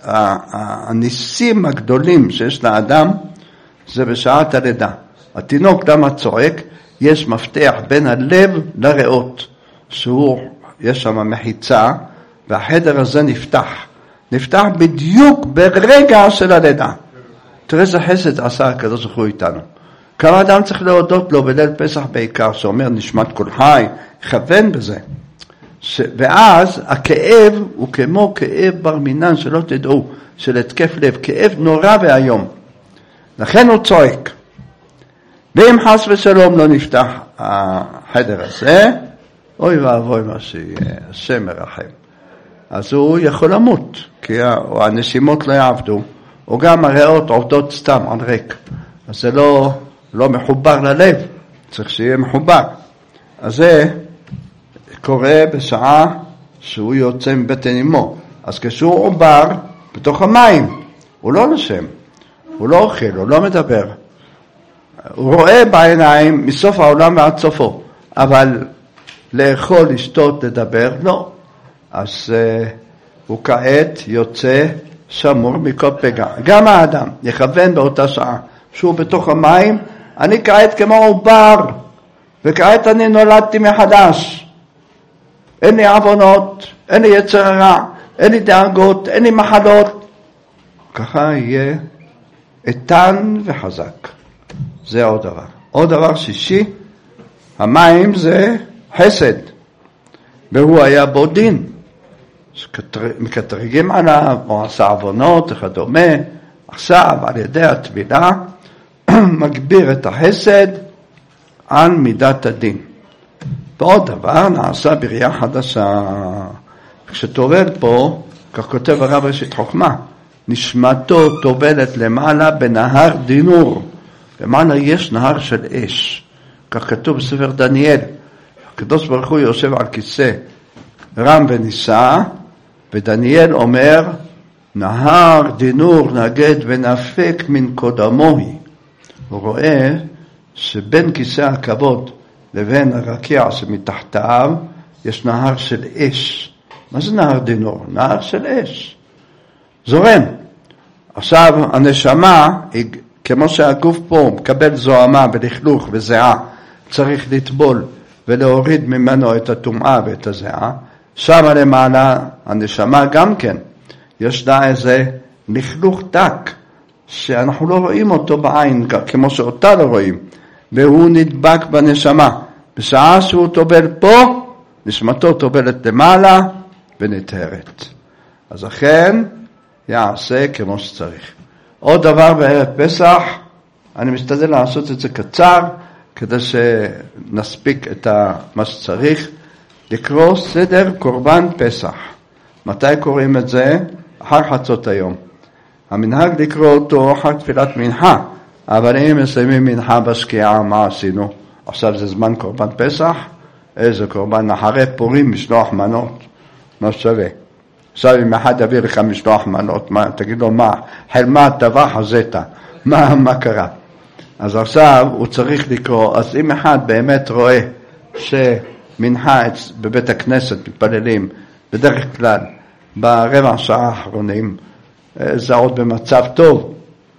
הניסים הגדולים שיש לאדם זה בשעת הלידה. התינוק למה צועק? יש מפתח בין הלב לריאות, שהוא, יש שם מחיצה, והחדר הזה נפתח. נפתח בדיוק ברגע של הלידה. תראה איזה חסד עשה הקדוש ברוך הוא איתנו. כמה אדם צריך להודות לו בליל פסח בעיקר, שאומר נשמת כל חי, יכוון בזה. ש... ואז הכאב הוא כמו כאב בר מינן, שלא תדעו, של התקף לב, כאב נורא והיום. לכן הוא צועק. ואם חס ושלום לא נפתח החדר הזה, אוי ואבוי מה שיהיה, השם מרחם. אז הוא יכול למות, כי הנשימות לא יעבדו, או גם הריאות עובדות סתם על ריק. אז זה לא, לא מחובר ללב, צריך שיהיה מחובר. אז זה קורה בשעה שהוא יוצא מבטן אמו. אז כשהוא עובר בתוך המים, הוא לא נשם, הוא לא אוכל, הוא לא מדבר. הוא רואה בעיניים מסוף העולם ועד סופו, אבל לאכול, לשתות, לדבר, לא. אז uh, הוא כעת יוצא שמור מכל פגע. גם האדם יכוון באותה שעה שהוא בתוך המים, אני כעת כמו עובר, וכעת אני נולדתי מחדש. אין לי עוונות, אין לי יצר רע, אין לי דאגות, אין לי מחלות. ככה יהיה איתן וחזק. זה עוד דבר. עוד דבר שישי, המים זה חסד, והוא היה בו דין. מקטרגים עליו, או עשה עוונות, וכדומה. עכשיו, על ידי הטבילה, מגביר את החסד על מידת הדין. ועוד דבר, נעשה בריאה חדשה. כשטובל פה, כך כותב הרב ראשית חוכמה, נשמתו טובלת למעלה בנהר דינור. למעלה יש נהר של אש. כך כתוב בספר דניאל. הקדוש ברוך הוא יושב על כיסא רם ונישא, ודניאל אומר, נהר דינור נגד ונפק מן קודמוהי. הוא רואה שבין כיסא הכבוד לבין הרקיע שמתחתיו יש נהר של אש. מה זה נהר דינור? נהר של אש. זורם. עכשיו הנשמה, כמו שהגוף פה מקבל זוהמה ולכלוך וזיעה, צריך לטבול ולהוריד ממנו את הטומאה ואת הזיעה. שם למעלה הנשמה גם כן, יש לה איזה לכלוך דק, שאנחנו לא רואים אותו בעין, כמו שאותה לא רואים, והוא נדבק בנשמה. בשעה שהוא טובל פה, נשמתו טובלת למעלה ונטהרת. אז אכן יעשה כמו שצריך. עוד דבר בערב פסח, אני משתדל לעשות את זה קצר, כדי שנספיק את מה שצריך, לקרוא סדר קורבן פסח. מתי קוראים את זה? אחר חצות היום. המנהג לקרוא אותו אחר תפילת מנחה, אבל אם מסיימים מנחה בשקיעה, מה עשינו? עכשיו זה זמן קורבן פסח, איזה קורבן? אחרי פורים משלוח מנות, מה שווה? עכשיו אם אחד יביא לך משלוח מנות, מה, תגיד לו מה? חלמה טבח הזתה, מה, מה קרה? אז עכשיו הוא צריך לקרוא, אז אם אחד באמת רואה שמנחה בבית הכנסת מתפללים, בדרך כלל ברבע שעה האחרונים, זה עוד במצב טוב,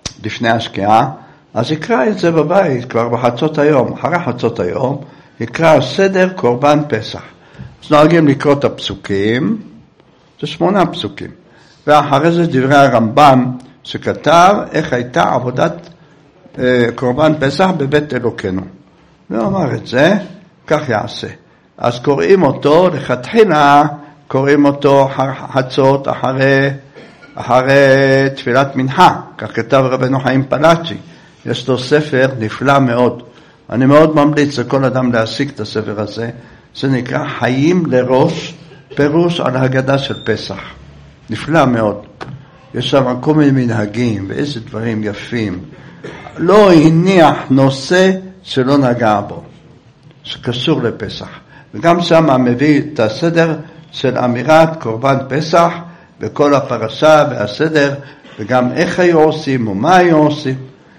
לפני השקיעה, אז יקרא את זה בבית כבר בחצות היום, אחרי חצות היום, יקרא סדר קורבן פסח. אז נוהגים לקרוא את הפסוקים, זה שמונה פסוקים, ואחרי זה דברי הרמב"ם שכתב איך הייתה עבודת אה, קורבן פסח בבית אלוקינו. ואומר את זה, כך יעשה. אז קוראים אותו, לכתחילה קוראים אותו חצות אחרי, אחרי תפילת מנחה, כך כתב רבנו חיים פלאצ'י. יש לו ספר נפלא מאוד. אני מאוד ממליץ לכל אדם להשיג את הספר הזה. זה נקרא חיים לראש, פירוש על ההגדה של פסח. נפלא מאוד. יש שם כל מיני מנהגים ואיזה דברים יפים. לא הניח נושא שלא נגע בו, שקשור לפסח. וגם שם מביא את הסדר של אמירת קורבן פסח, וכל הפרשה והסדר, וגם איך היו עושים ומה היו עושים.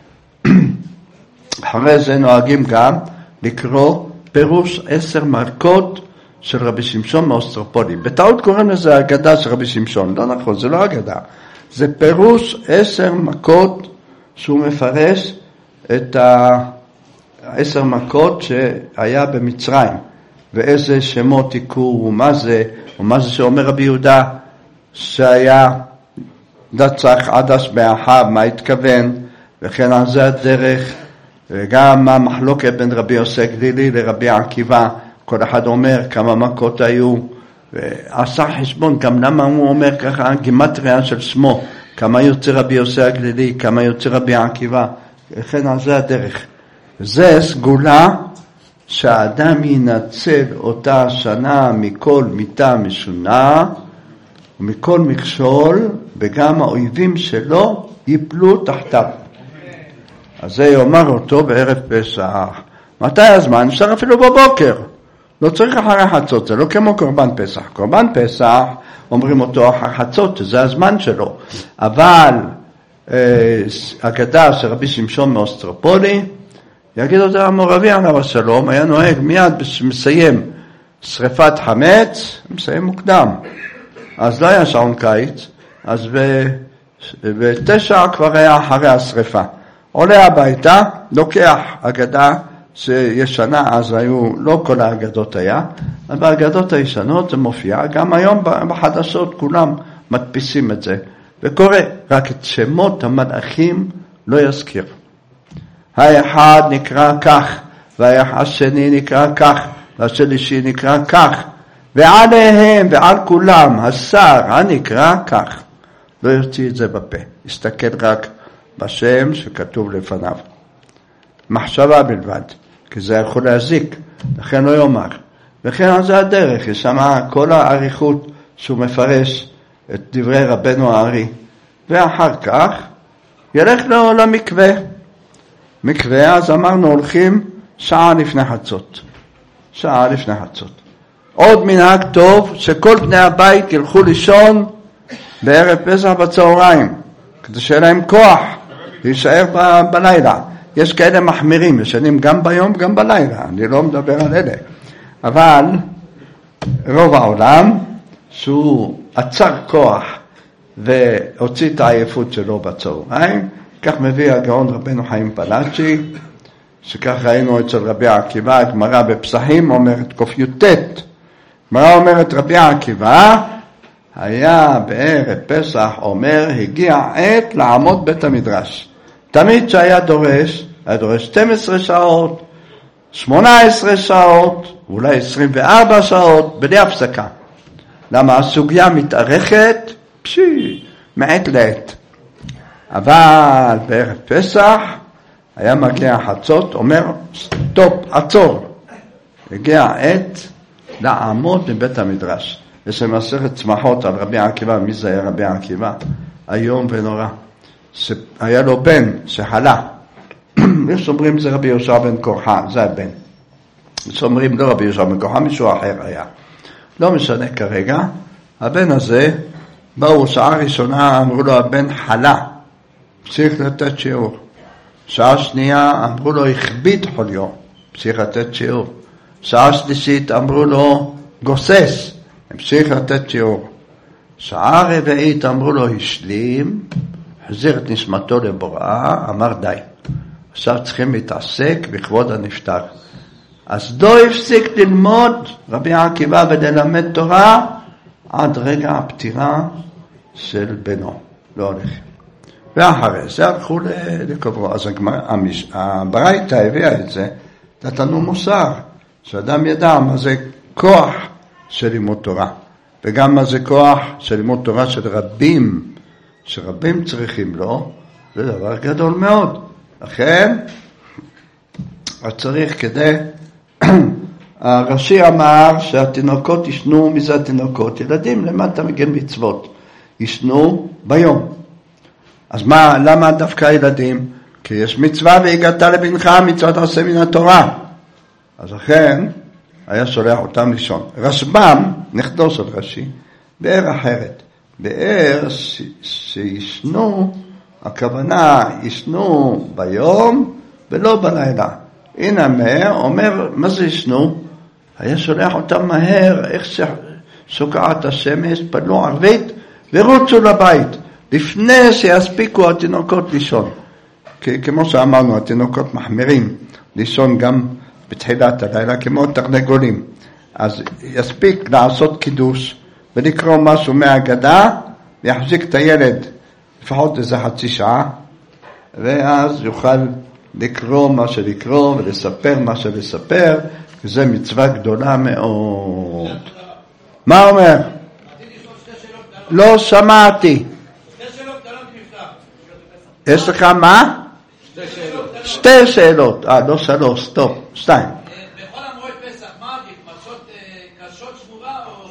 אחרי זה נוהגים גם לקרוא פירוש עשר מלכות של רבי שמשון מאוסטרופולי. בטעות קוראים לזה אגדה של רבי שמשון. לא נכון, זה לא אגדה. זה פירוש עשר מכות שהוא מפרש את העשר מכות שהיה במצרים. ואיזה שמות יקרו, ומה זה, ומה זה שאומר רבי יהודה שהיה דצח עדש באחיו, מה התכוון, וכן על זה הדרך, וגם המחלוקת בין רבי יוסי גלילי לרבי עקיבא, כל אחד אומר כמה מכות היו, ועשה חשבון גם למה הוא אומר ככה גימטריה של שמו, כמה יוצא רבי יוסי הגלילי, כמה יוצא רבי עקיבא, וכן על זה הדרך. זה סגולה שהאדם ינצל אותה שנה מכל מיטה משונה, ומכל מכשול, וגם האויבים שלו ייפלו תחתיו. אז זה יאמר אותו בערב פסח. מתי הזמן? אפשר אפילו בבוקר. לא צריך אחרי חצות, זה לא כמו קורבן פסח. קורבן פסח, אומרים אותו אחרי חצות, זה הזמן שלו. אבל אה, אגדה של רבי שמשון מאוסטרופולי, יגיד אותה המורבי עליו השלום, היה נוהג מיד מסיים שריפת חמץ, מסיים מוקדם. אז לא היה שעון קיץ, אז ב, בתשע כבר היה אחרי השריפה. עולה הביתה, לוקח אגדה שישנה, אז היו, לא כל האגדות היה, אבל באגדות הישנות זה מופיע, גם היום בחדשות כולם מדפיסים את זה, וקורא, רק את שמות המלאכים לא יזכיר. האחד נקרא כך, והשני נקרא כך, והשלישי נקרא כך, ועליהם ועל כולם השר הנקרא כך. לא יוציא את זה בפה, יסתכל רק בשם שכתוב לפניו. מחשבה בלבד, כי זה יכול להזיק, לכן לא יאמר. וכן על זה הדרך, יש שם כל העריכות שהוא מפרש את דברי רבנו הארי, ואחר כך ילך לו למקווה. מקווה, אז אמרנו, הולכים שעה לפני חצות. שעה לפני חצות. עוד מנהג טוב, שכל בני הבית ילכו לישון בערב פסח בצהריים, כדי שיהיה להם כוח להישאר ב- בלילה. יש כאלה מחמירים, ישנים גם ביום, גם בלילה. אני לא מדבר על אלה. אבל רוב העולם, שהוא עצר כוח והוציא את העייפות שלו בצהריים, כך מביא הגאון רבנו חיים פלאצ'י, שכך ראינו אצל רבי עקיבא, הגמרא בפסחים אומרת ק"ט, הגמרא אומרת רבי עקיבא, היה בערב פסח אומר, הגיע עת לעמוד בית המדרש. תמיד שהיה דורש, היה דורש שתים עשרה שעות, שמונה עשרה שעות, אולי עשרים וארבע שעות, בלי הפסקה. למה הסוגיה מתארכת? פשי, מעט לעת. אבל בערב פסח היה מגיע חצות, אומר, סטופ, עצור. הגיע העת לעמוד בבית המדרש. יש מסכת צמחות על רבי עקיבא, מי זה היה רבי עקיבא? איום ונורא. היה לו בן שחלה. יש אומרים זה רבי יהושע בן קורחה, זה הבן. יש אומרים לא רבי יהושע בן קורחה, מישהו אחר היה. לא משנה כרגע. הבן הזה, באו שעה ראשונה, אמרו לו הבן חלה. צריך לתת שיעור. שעה שנייה אמרו לו הכביד חוליו, צריך לתת שיעור. שעה שלישית אמרו לו גוסס, המשיך לתת שיעור. שעה רביעית אמרו לו השלים, החזיר את נשמתו לבוראה, אמר די. עכשיו צריכים להתעסק בכבוד הנפטר. אז לא הפסיק ללמוד רבי עקיבא וללמד תורה עד רגע הפטירה של בנו. לא הולך. ואחרי זה הלכו לקברו. אז הברייתא הביאה את זה, נתנו מוסר, שאדם ידע מה זה כוח של לימוד תורה, וגם מה זה כוח של לימוד תורה של רבים, שרבים צריכים לו, זה דבר גדול מאוד. לכן, צריך כדי, הרש"י אמר שהתינוקות ישנו, מי זה התינוקות? ילדים למטה מגן מצוות, ישנו ביום. אז מה, למה דווקא ילדים? כי יש מצווה והגעת לבנך, מצוות עשה מן התורה. אז לכן, היה שולח אותם לישון. רשב"ם, נכדו של רש"י, באר אחרת. באר ש... שישנו, הכוונה ישנו ביום ולא בלילה. הנה מה, אומר, מה זה ישנו? היה שולח אותם מהר, איך ששוקעת השמש, פנו ערבית ורוצו לבית, לפני שיספיקו התינוקות לישון. כמו שאמרנו, התינוקות מחמירים לישון גם בתחילת הלילה, כמו תרנגולים. אז יספיק לעשות קידוש ולקרוא משהו מהאגדה, ויחזיק את הילד לפחות איזה חצי שעה, ואז יוכל לקרוא מה שלקרוא ולספר מה שלספר, וזה מצווה גדולה מאוד. מה אומר? לא שמעתי. יש לך מה? שתי שאלות. שתי שאלות. אה, לא שלוש, טוב, שתיים. בכל המועד פסח, מה עדיף? מצות קשות שמורה או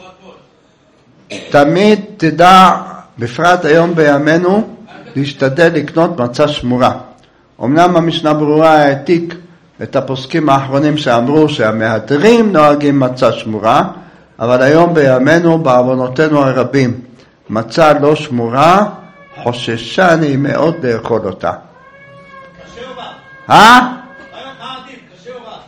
רטות? תמיד תדע, בפרט היום בימינו, להשתדל לקנות מצה שמורה. אמנם המשנה ברורה העתיק את הפוסקים האחרונים שאמרו שהמהדרים נוהגים מצה שמורה, אבל היום בימינו, בעוונותינו הרבים, מצה לא שמורה, חוששני מאוד לאכול אותה. קשה או רע? אה? מה עדיף? קשה או רע?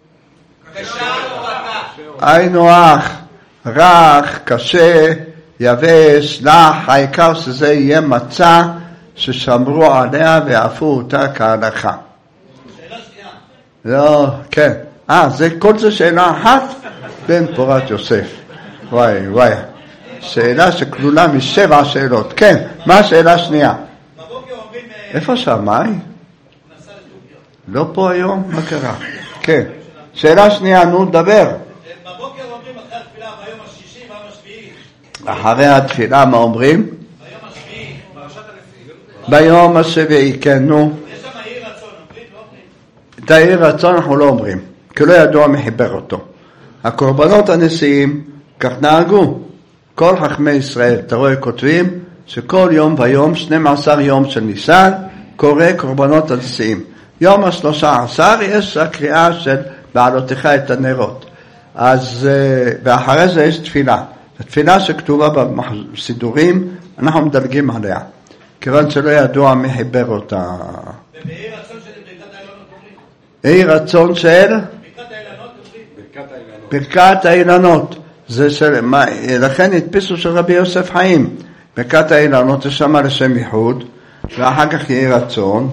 קשה או רע? היינו אח, רך, קשה, יבש, לח, העיקר שזה יהיה מצה ששמרו עליה ועפו אותה כהלכה. שאלה שנייה. לא, כן. אה, זה, כל זה שאלה אחת בין פורת יוסף. וואי, וואי. שאלה שכלולה משבע שאלות. כן, מה השאלה השנייה? בבוקר אומרים... איפה שמאי? נסע לטורקיה. לא פה היום? מה קרה? כן. שאלה שנייה, נו, דבר. בבוקר אומרים אחרי התפילה ביום השישי והיום השביעי. אחרי התפילה מה אומרים? ביום השביעי, פרשת הנשיאים. ביום השביעי, כן, נו. יש שם יהי רצון, אומרים, לא אומרים. את יהי רצון אנחנו לא אומרים, כי לא ידוע מחבר אותו. הקורבנות הנשיאים, כך נהגו. כל חכמי ישראל, אתה רואה, כותבים שכל יום ויום, שנים עשר יום של ניסן, קורא קורבנות הנשיאים. יום השלושה עשר יש הקריאה של בעלותיך את הנרות. אז, ואחרי זה יש תפילה. התפילה שכתובה בסידורים, אנחנו מדלגים עליה. כיוון שלא ידוע מי חיבר אותה. וביהי רצון של ברכת האילנות אומרים. יהי רצון של? ברכת האילנות אומרים. ברכת האילנות. זה של, מה, לכן הדפיסו של רבי יוסף חיים. ברכת האילנות זה שמה לשם ייחוד, ואחר כך יהי רצון.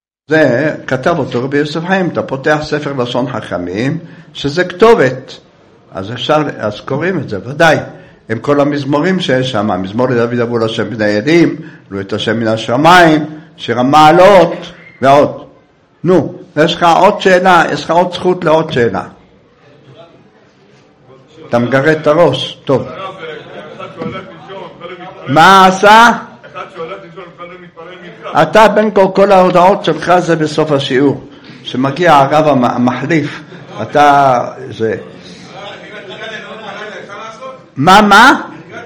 זה כתב אותו רבי יוסף חיים. אתה פותח ספר לשון חכמים, שזה כתובת. אז אפשר, אז קוראים את זה, ודאי. עם כל המזמורים שיש שם, מזמור לדוד אבו להשם מן הידים, לו את השם מן השמיים, שיר המעלות, ועוד. נו, יש לך עוד שאלה, יש לך עוד זכות לעוד שאלה. אתה מגרד את הראש, טוב. מה עשה? אתה בין כל, כל ההודעות שלך זה בסוף השיעור. שמגיע הרב המחליף, אתה, זה... מה, מה?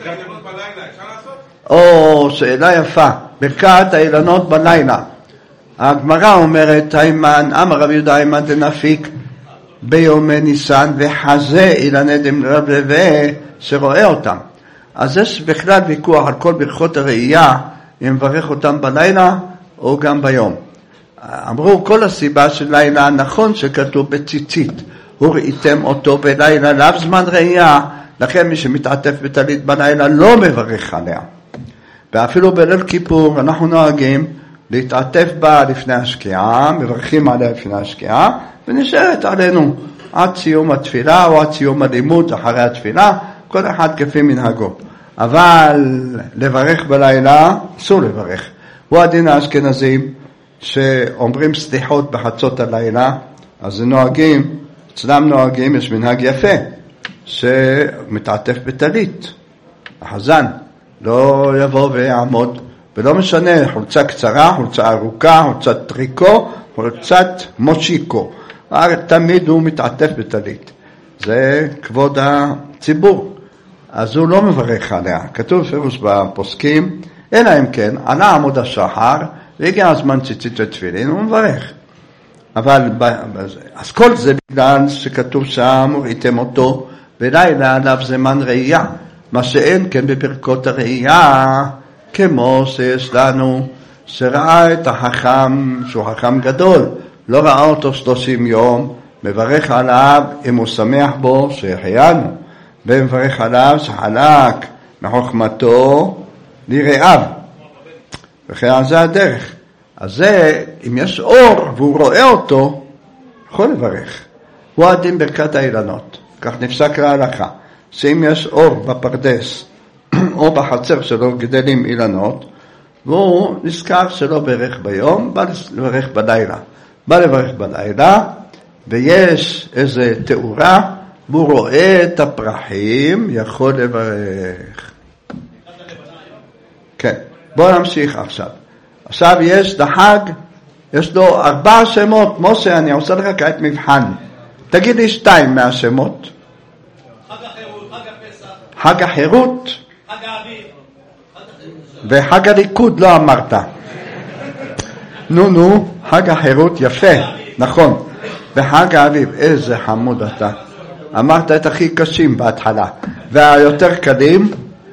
או, שאלה יפה. ברכת האילנות בלילה. הגמרא אומרת, הימן, אמר רבי יהודה הימן דנפיק ביומי ניסן וחזה אילני דמרבבה שרואה אותם. אז יש בכלל ויכוח על כל ברכות הראייה, אם מברך אותם בלילה או גם ביום. אמרו כל הסיבה של לילה, נכון שכתוב בציצית, וראיתם אותו בלילה, לאו זמן ראייה, לכן מי שמתעטף בטלית בלילה לא מברך עליה. ואפילו בליל כיפור אנחנו נוהגים להתעטף בה לפני השקיעה, מברכים עליה לפני השקיעה, ונשארת עלינו עד סיום התפילה או עד סיום הלימוד אחרי התפילה, כל אחד כפי מנהגו. אבל לברך בלילה, אסור לברך. הוא הדין האשכנזים שאומרים סליחות בחצות הלילה, אז נוהגים, אצלם נוהגים, יש מנהג יפה, שמתעטף בטלית. החזן לא יבוא ויעמוד, ולא משנה, חולצה קצרה, חולצה ארוכה, חולצת טריקו, חולצת מושיקו. תמיד הוא מתעטף בטלית. זה כבוד הציבור. אז הוא לא מברך עליה. כתוב פירוש בפוסקים, אלא אם כן, עלה עמוד השחר, והגיע הזמן ציצית ותפילין, הוא מברך. אבל, אז כל זה בגלל שכתוב שם, ראיתם אותו, בלילה עליו זמן ראייה. מה שאין כן בפרקות הראייה, כמו שיש לנו, שראה את החכם, שהוא חכם גדול, לא ראה אותו שלושים יום, מברך עליו, אם הוא שמח בו, שהחיינו, ומברך עליו שחלק מחוכמתו לרעיו. וכן זה הדרך. אז זה, אם יש אור והוא רואה אותו, יכול לברך. הוא הדין ברכת האילנות. כך נפסק להלכה. שאם יש אור בפרדס, או בחצר שלו גדלים אילנות, והוא נזכר שלא ברך ביום, בא לברך בלילה. בא לברך בלילה, ויש איזה תאורה, והוא רואה את הפרחים, יכול לברך. כן, בואו נמשיך עכשיו. עכשיו יש לחג, יש לו ארבעה שמות. משה, אני עושה לך כעת מבחן. תגיד לי שתיים מהשמות. חג החירות, חג הפסח. חג החירות. חג האביב. וחג הליכוד לא אמרת. נו נו, חג החירות יפה, נכון. וחג האביב, איזה חמוד אתה. אמרת את הכי קשים בהתחלה. והיותר קלים,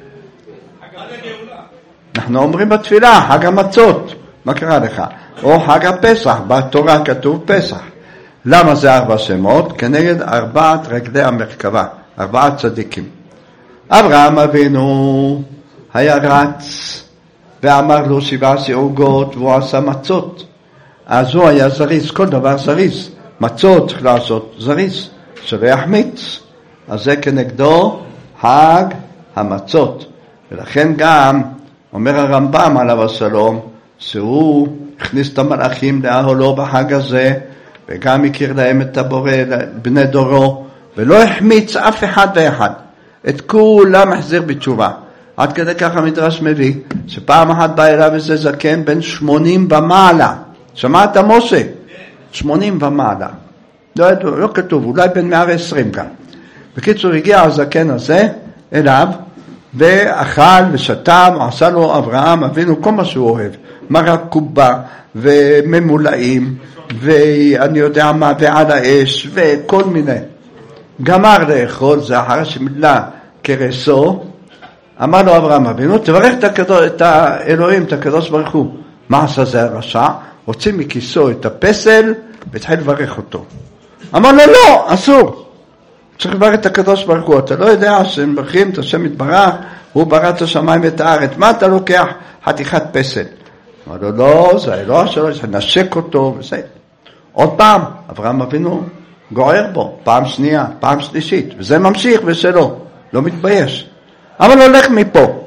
אנחנו אומרים בתפילה, חג המצות. מה קרה לך? או חג הפסח, בתורה כתוב פסח. למה זה ארבע שמות? כנגד ארבעת רגלי המרכבה, ארבעת צדיקים. אברהם אבינו היה רץ, ואמר לו שבעה סעוגות, והוא עשה מצות. אז הוא היה זריז, כל דבר זריז. מצות צריך לעשות זריז, שלא יחמיץ. אז זה כנגדו חג המצות. ולכן גם אומר הרמב"ם עליו השלום, שהוא הכניס את המלאכים לאהלו בחג הזה, וגם הכיר להם את הבורא, בני דורו, ולא החמיץ אף אחד ואחד. את כולם החזיר בתשובה. עד כדי כך המדרש מביא, שפעם אחת בא אליו איזה זקן בן שמונים ומעלה. שמעת משה? שמונים ומעלה. לא, לא כתוב, אולי בן מאה ועשרים כאן. בקיצור, הגיע הזקן הזה אליו, ואכל ושתה, עשה לו אברהם אבינו כל מה שהוא אוהב. מרק קובה וממולאים, ואני יודע מה, ועל האש, וכל מיני. גמר לאכול, זה אחרי שמילא כרסו, אמר לו אברהם אבינו, תברך את, הקדוש, את האלוהים, את הקדוש ברוך הוא. מה עשה זה הרשע? הוציא מכיסו את הפסל, והתחיל לברך אותו. אמר לו, לא, אסור. צריך לברך את הקדוש ברוך הוא. אתה לא יודע שמברכים את השם יתברך, הוא ברא את השמיים ואת הארץ. מה אתה לוקח חתיכת פסל? אמר לו, לא, זה האלוה שלו, נשק אותו, וזה. עוד פעם, אברהם אבינו גוער בו, פעם שנייה, פעם שלישית, וזה ממשיך ושלו, לא מתבייש. אבל הולך מפה,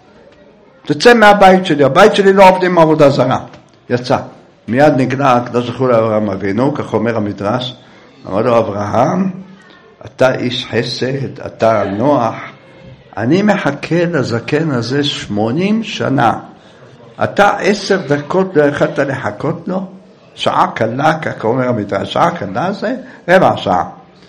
תצא מהבית שלי, הבית שלי לא עובדים עבודה זרה. יצא, מיד נגלה הקדוש ברוך הוא לאברהם אבינו, כך אומר המדרש, אמר לו אברהם, אתה איש חסד, אתה נוח, אני מחכה לזקן הזה שמונים שנה, אתה עשר דקות לא יכולת לחכות לו? שעה קלה, כך אומר המדרש, שעה קלה זה רבע שעה.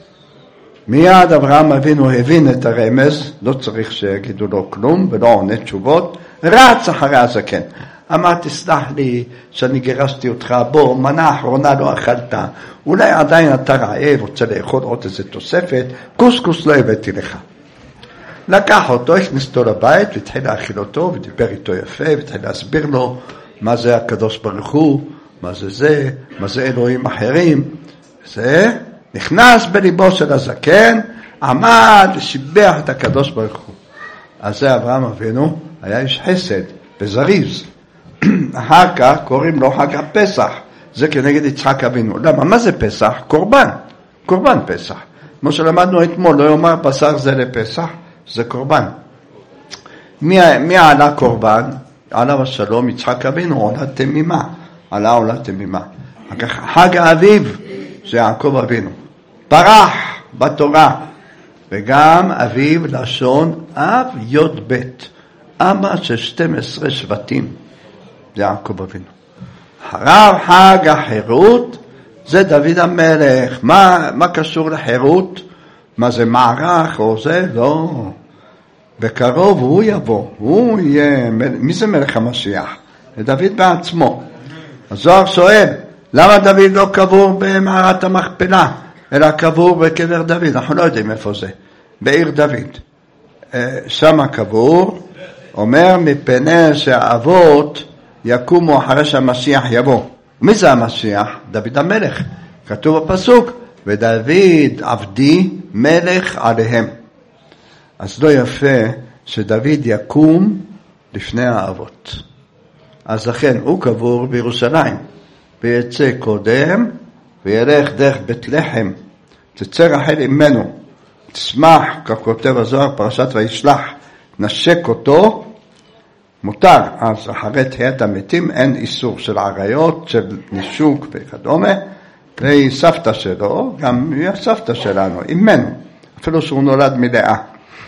מיד אברהם אבינו הבין את הרמז, לא צריך שיגידו לו כלום ולא עונה תשובות, רץ אחרי הזקן. אמר, תסלח לי שאני גירשתי אותך, בוא, מנה האחרונה לא אכלת, אולי עדיין אתה רעב, רוצה לאכול עוד איזה תוספת, קוסקוס לא הבאתי לך. לקח אותו, הכניס אותו לבית, והתחיל להאכיל אותו, ודיבר איתו יפה, והתחיל להסביר לו מה זה הקדוש ברוך הוא, מה זה זה, מה זה אלוהים אחרים. זה נכנס בליבו של הזקן, עמד, שיבח את הקדוש ברוך הוא. אז זה אברהם אבינו, היה איש חסד, בזריז. אחר כך קוראים לו חג הפסח, זה כנגד יצחק אבינו. למה? מה זה פסח? קורבן, קורבן פסח. כמו שלמדנו אתמול, לא יאמר בשר זה לפסח, זה קורבן. מי, מי עלה קורבן? עליו השלום, יצחק אבינו, עולה תמימה, עלה עולה תמימה. חג האביב זה יעקב אבינו, פרח בתורה, וגם אביב לשון אב יוד בית, אבא של שתים עשרה שבטים, זה יעקב אבינו. אחריו חג החירות, זה דוד המלך. מה, מה קשור לחירות? מה זה מערך או זה? לא. בקרוב הוא יבוא, הוא יהיה, מי זה מלך המשיח? דוד בעצמו. הזוהר שואל, למה דוד לא קבור במערת המכפלה, אלא קבור בקבר דוד? אנחנו לא יודעים איפה זה, בעיר דוד. שם קבור, אומר מפני שהאבות יקומו אחרי שהמשיח יבוא. מי זה המשיח? דוד המלך. כתוב בפסוק, ודוד עבדי מלך עליהם. אז לא יפה שדוד יקום לפני האבות. אז לכן הוא קבור בירושלים, ויצא קודם, וילך דרך בית לחם, תצא רחל ממנו, תשמח, כך כותב הזוהר פרשת וישלח, נשק אותו, מותר. אז אחרי תחיית המתים אין איסור של עריות, של נישוק וכדומה, והיא סבתא שלו, גם היא הסבתא שלנו, אימנו, אפילו שהוא נולד מלאה.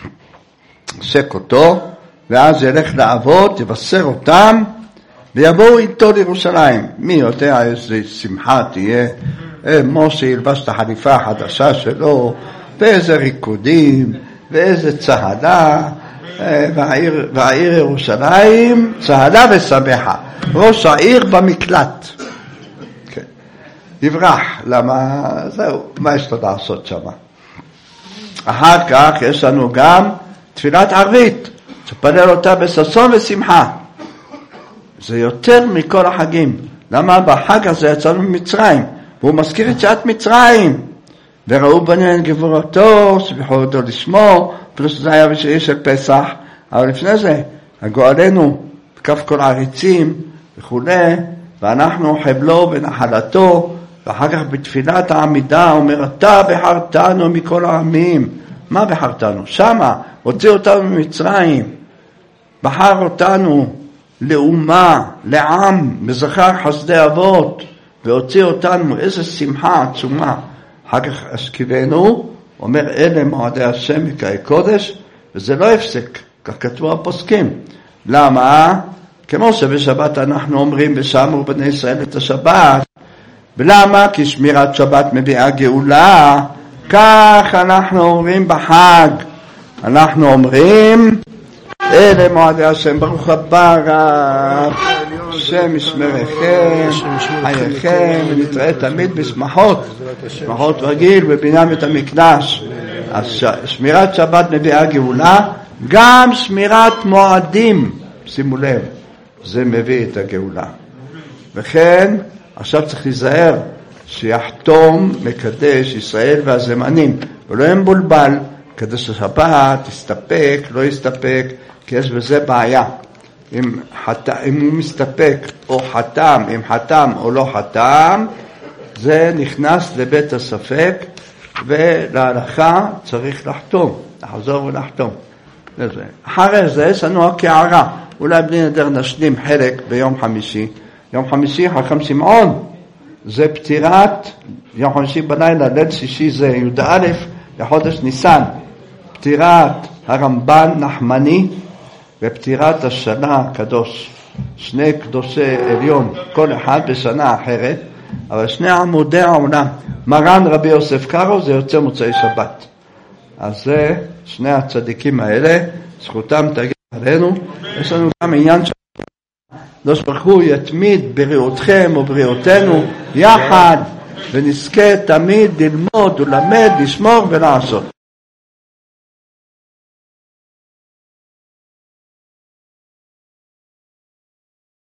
נשק אותו, ואז ילך לעבוד, יבשר אותם, ויבואו איתו לירושלים. מי יודע איזה שמחה תהיה, משה ילבש את החליפה החדשה שלו, ואיזה ריקודים, ואיזה צהלה, והעיר, והעיר ירושלים צהלה ושמחה, ראש העיר במקלט. כן. יברח, למה? זהו, מה יש לו לעשות שם? אחר כך יש לנו גם תפילת ערבית, שפלל אותה בששון ושמחה. זה יותר מכל החגים. למה? בחג הזה יצאנו ממצרים, והוא מזכיר את שעת מצרים, וראו בניהם גבורתו, סביחו אותו לשמו, פלוס זה היה בשביעי של פסח, אבל לפני זה, הגואלנו, כף כל העריצים וכו', ואנחנו חבלו ונחלתו, ואחר כך בתפילת העמידה, אומר, אתה בחרתנו מכל העמים. מה בחרתנו? שמה, הוציא אותנו ממצרים, בחר אותנו לאומה, לעם, מזכר חסדי אבות, והוציא אותנו, איזה שמחה עצומה. אחר כך אשכיבנו, אומר, אלה מועדי השם מקראי קודש, וזה לא הפסק, כך כתבו הפוסקים. למה? כמו שבשבת אנחנו אומרים, ושמרו בני ישראל את השבת. ולמה? כי שמירת שבת מביאה גאולה, כך אנחנו אומרים בחג. אנחנו אומרים, אלה מועדי השם, ברוך הבא רב, השם ישמרכם, חייכם, ונתראה תמיד בשמחות, שמחות רגיל ובניין בית המקדש. אז שמירת שבת מביאה גאולה, גם שמירת מועדים, שימו לב, זה מביא את הגאולה. וכן, עכשיו צריך להיזהר, שיחתום מקדש ישראל והזמנים, ולא ימבולבל, כדי ששבת יסתפק, לא יסתפק, כי יש בזה בעיה. אם, חת... אם הוא מסתפק או חתם, אם חתם או לא חתם, זה נכנס לבית הספק, ולהלכה צריך לחתום, לחזור ולחתום. לזה. אחרי זה יש לנו הקערה, אולי בלי נדר נשלים חלק ביום חמישי. יום חמישי חכם שמעון, זה פטירת, יום חמישי בלילה, ליל שישי זה י' א' לחודש ניסן, פטירת הרמב"ן נחמני, ופטירת השנה הקדוש, שני קדושי עליון, כל אחד בשנה אחרת, אבל שני עמודי העולם, מרן רבי יוסף קארו, זה יוצא מוצאי שבת. אז זה שני הצדיקים האלה, זכותם תגיע עלינו. יש לנו גם עניין של הקדוש ברוך הוא יתמיד בריאותכם ובריאותנו יחד, ונזכה תמיד ללמוד ולמד, לשמור ולעשות.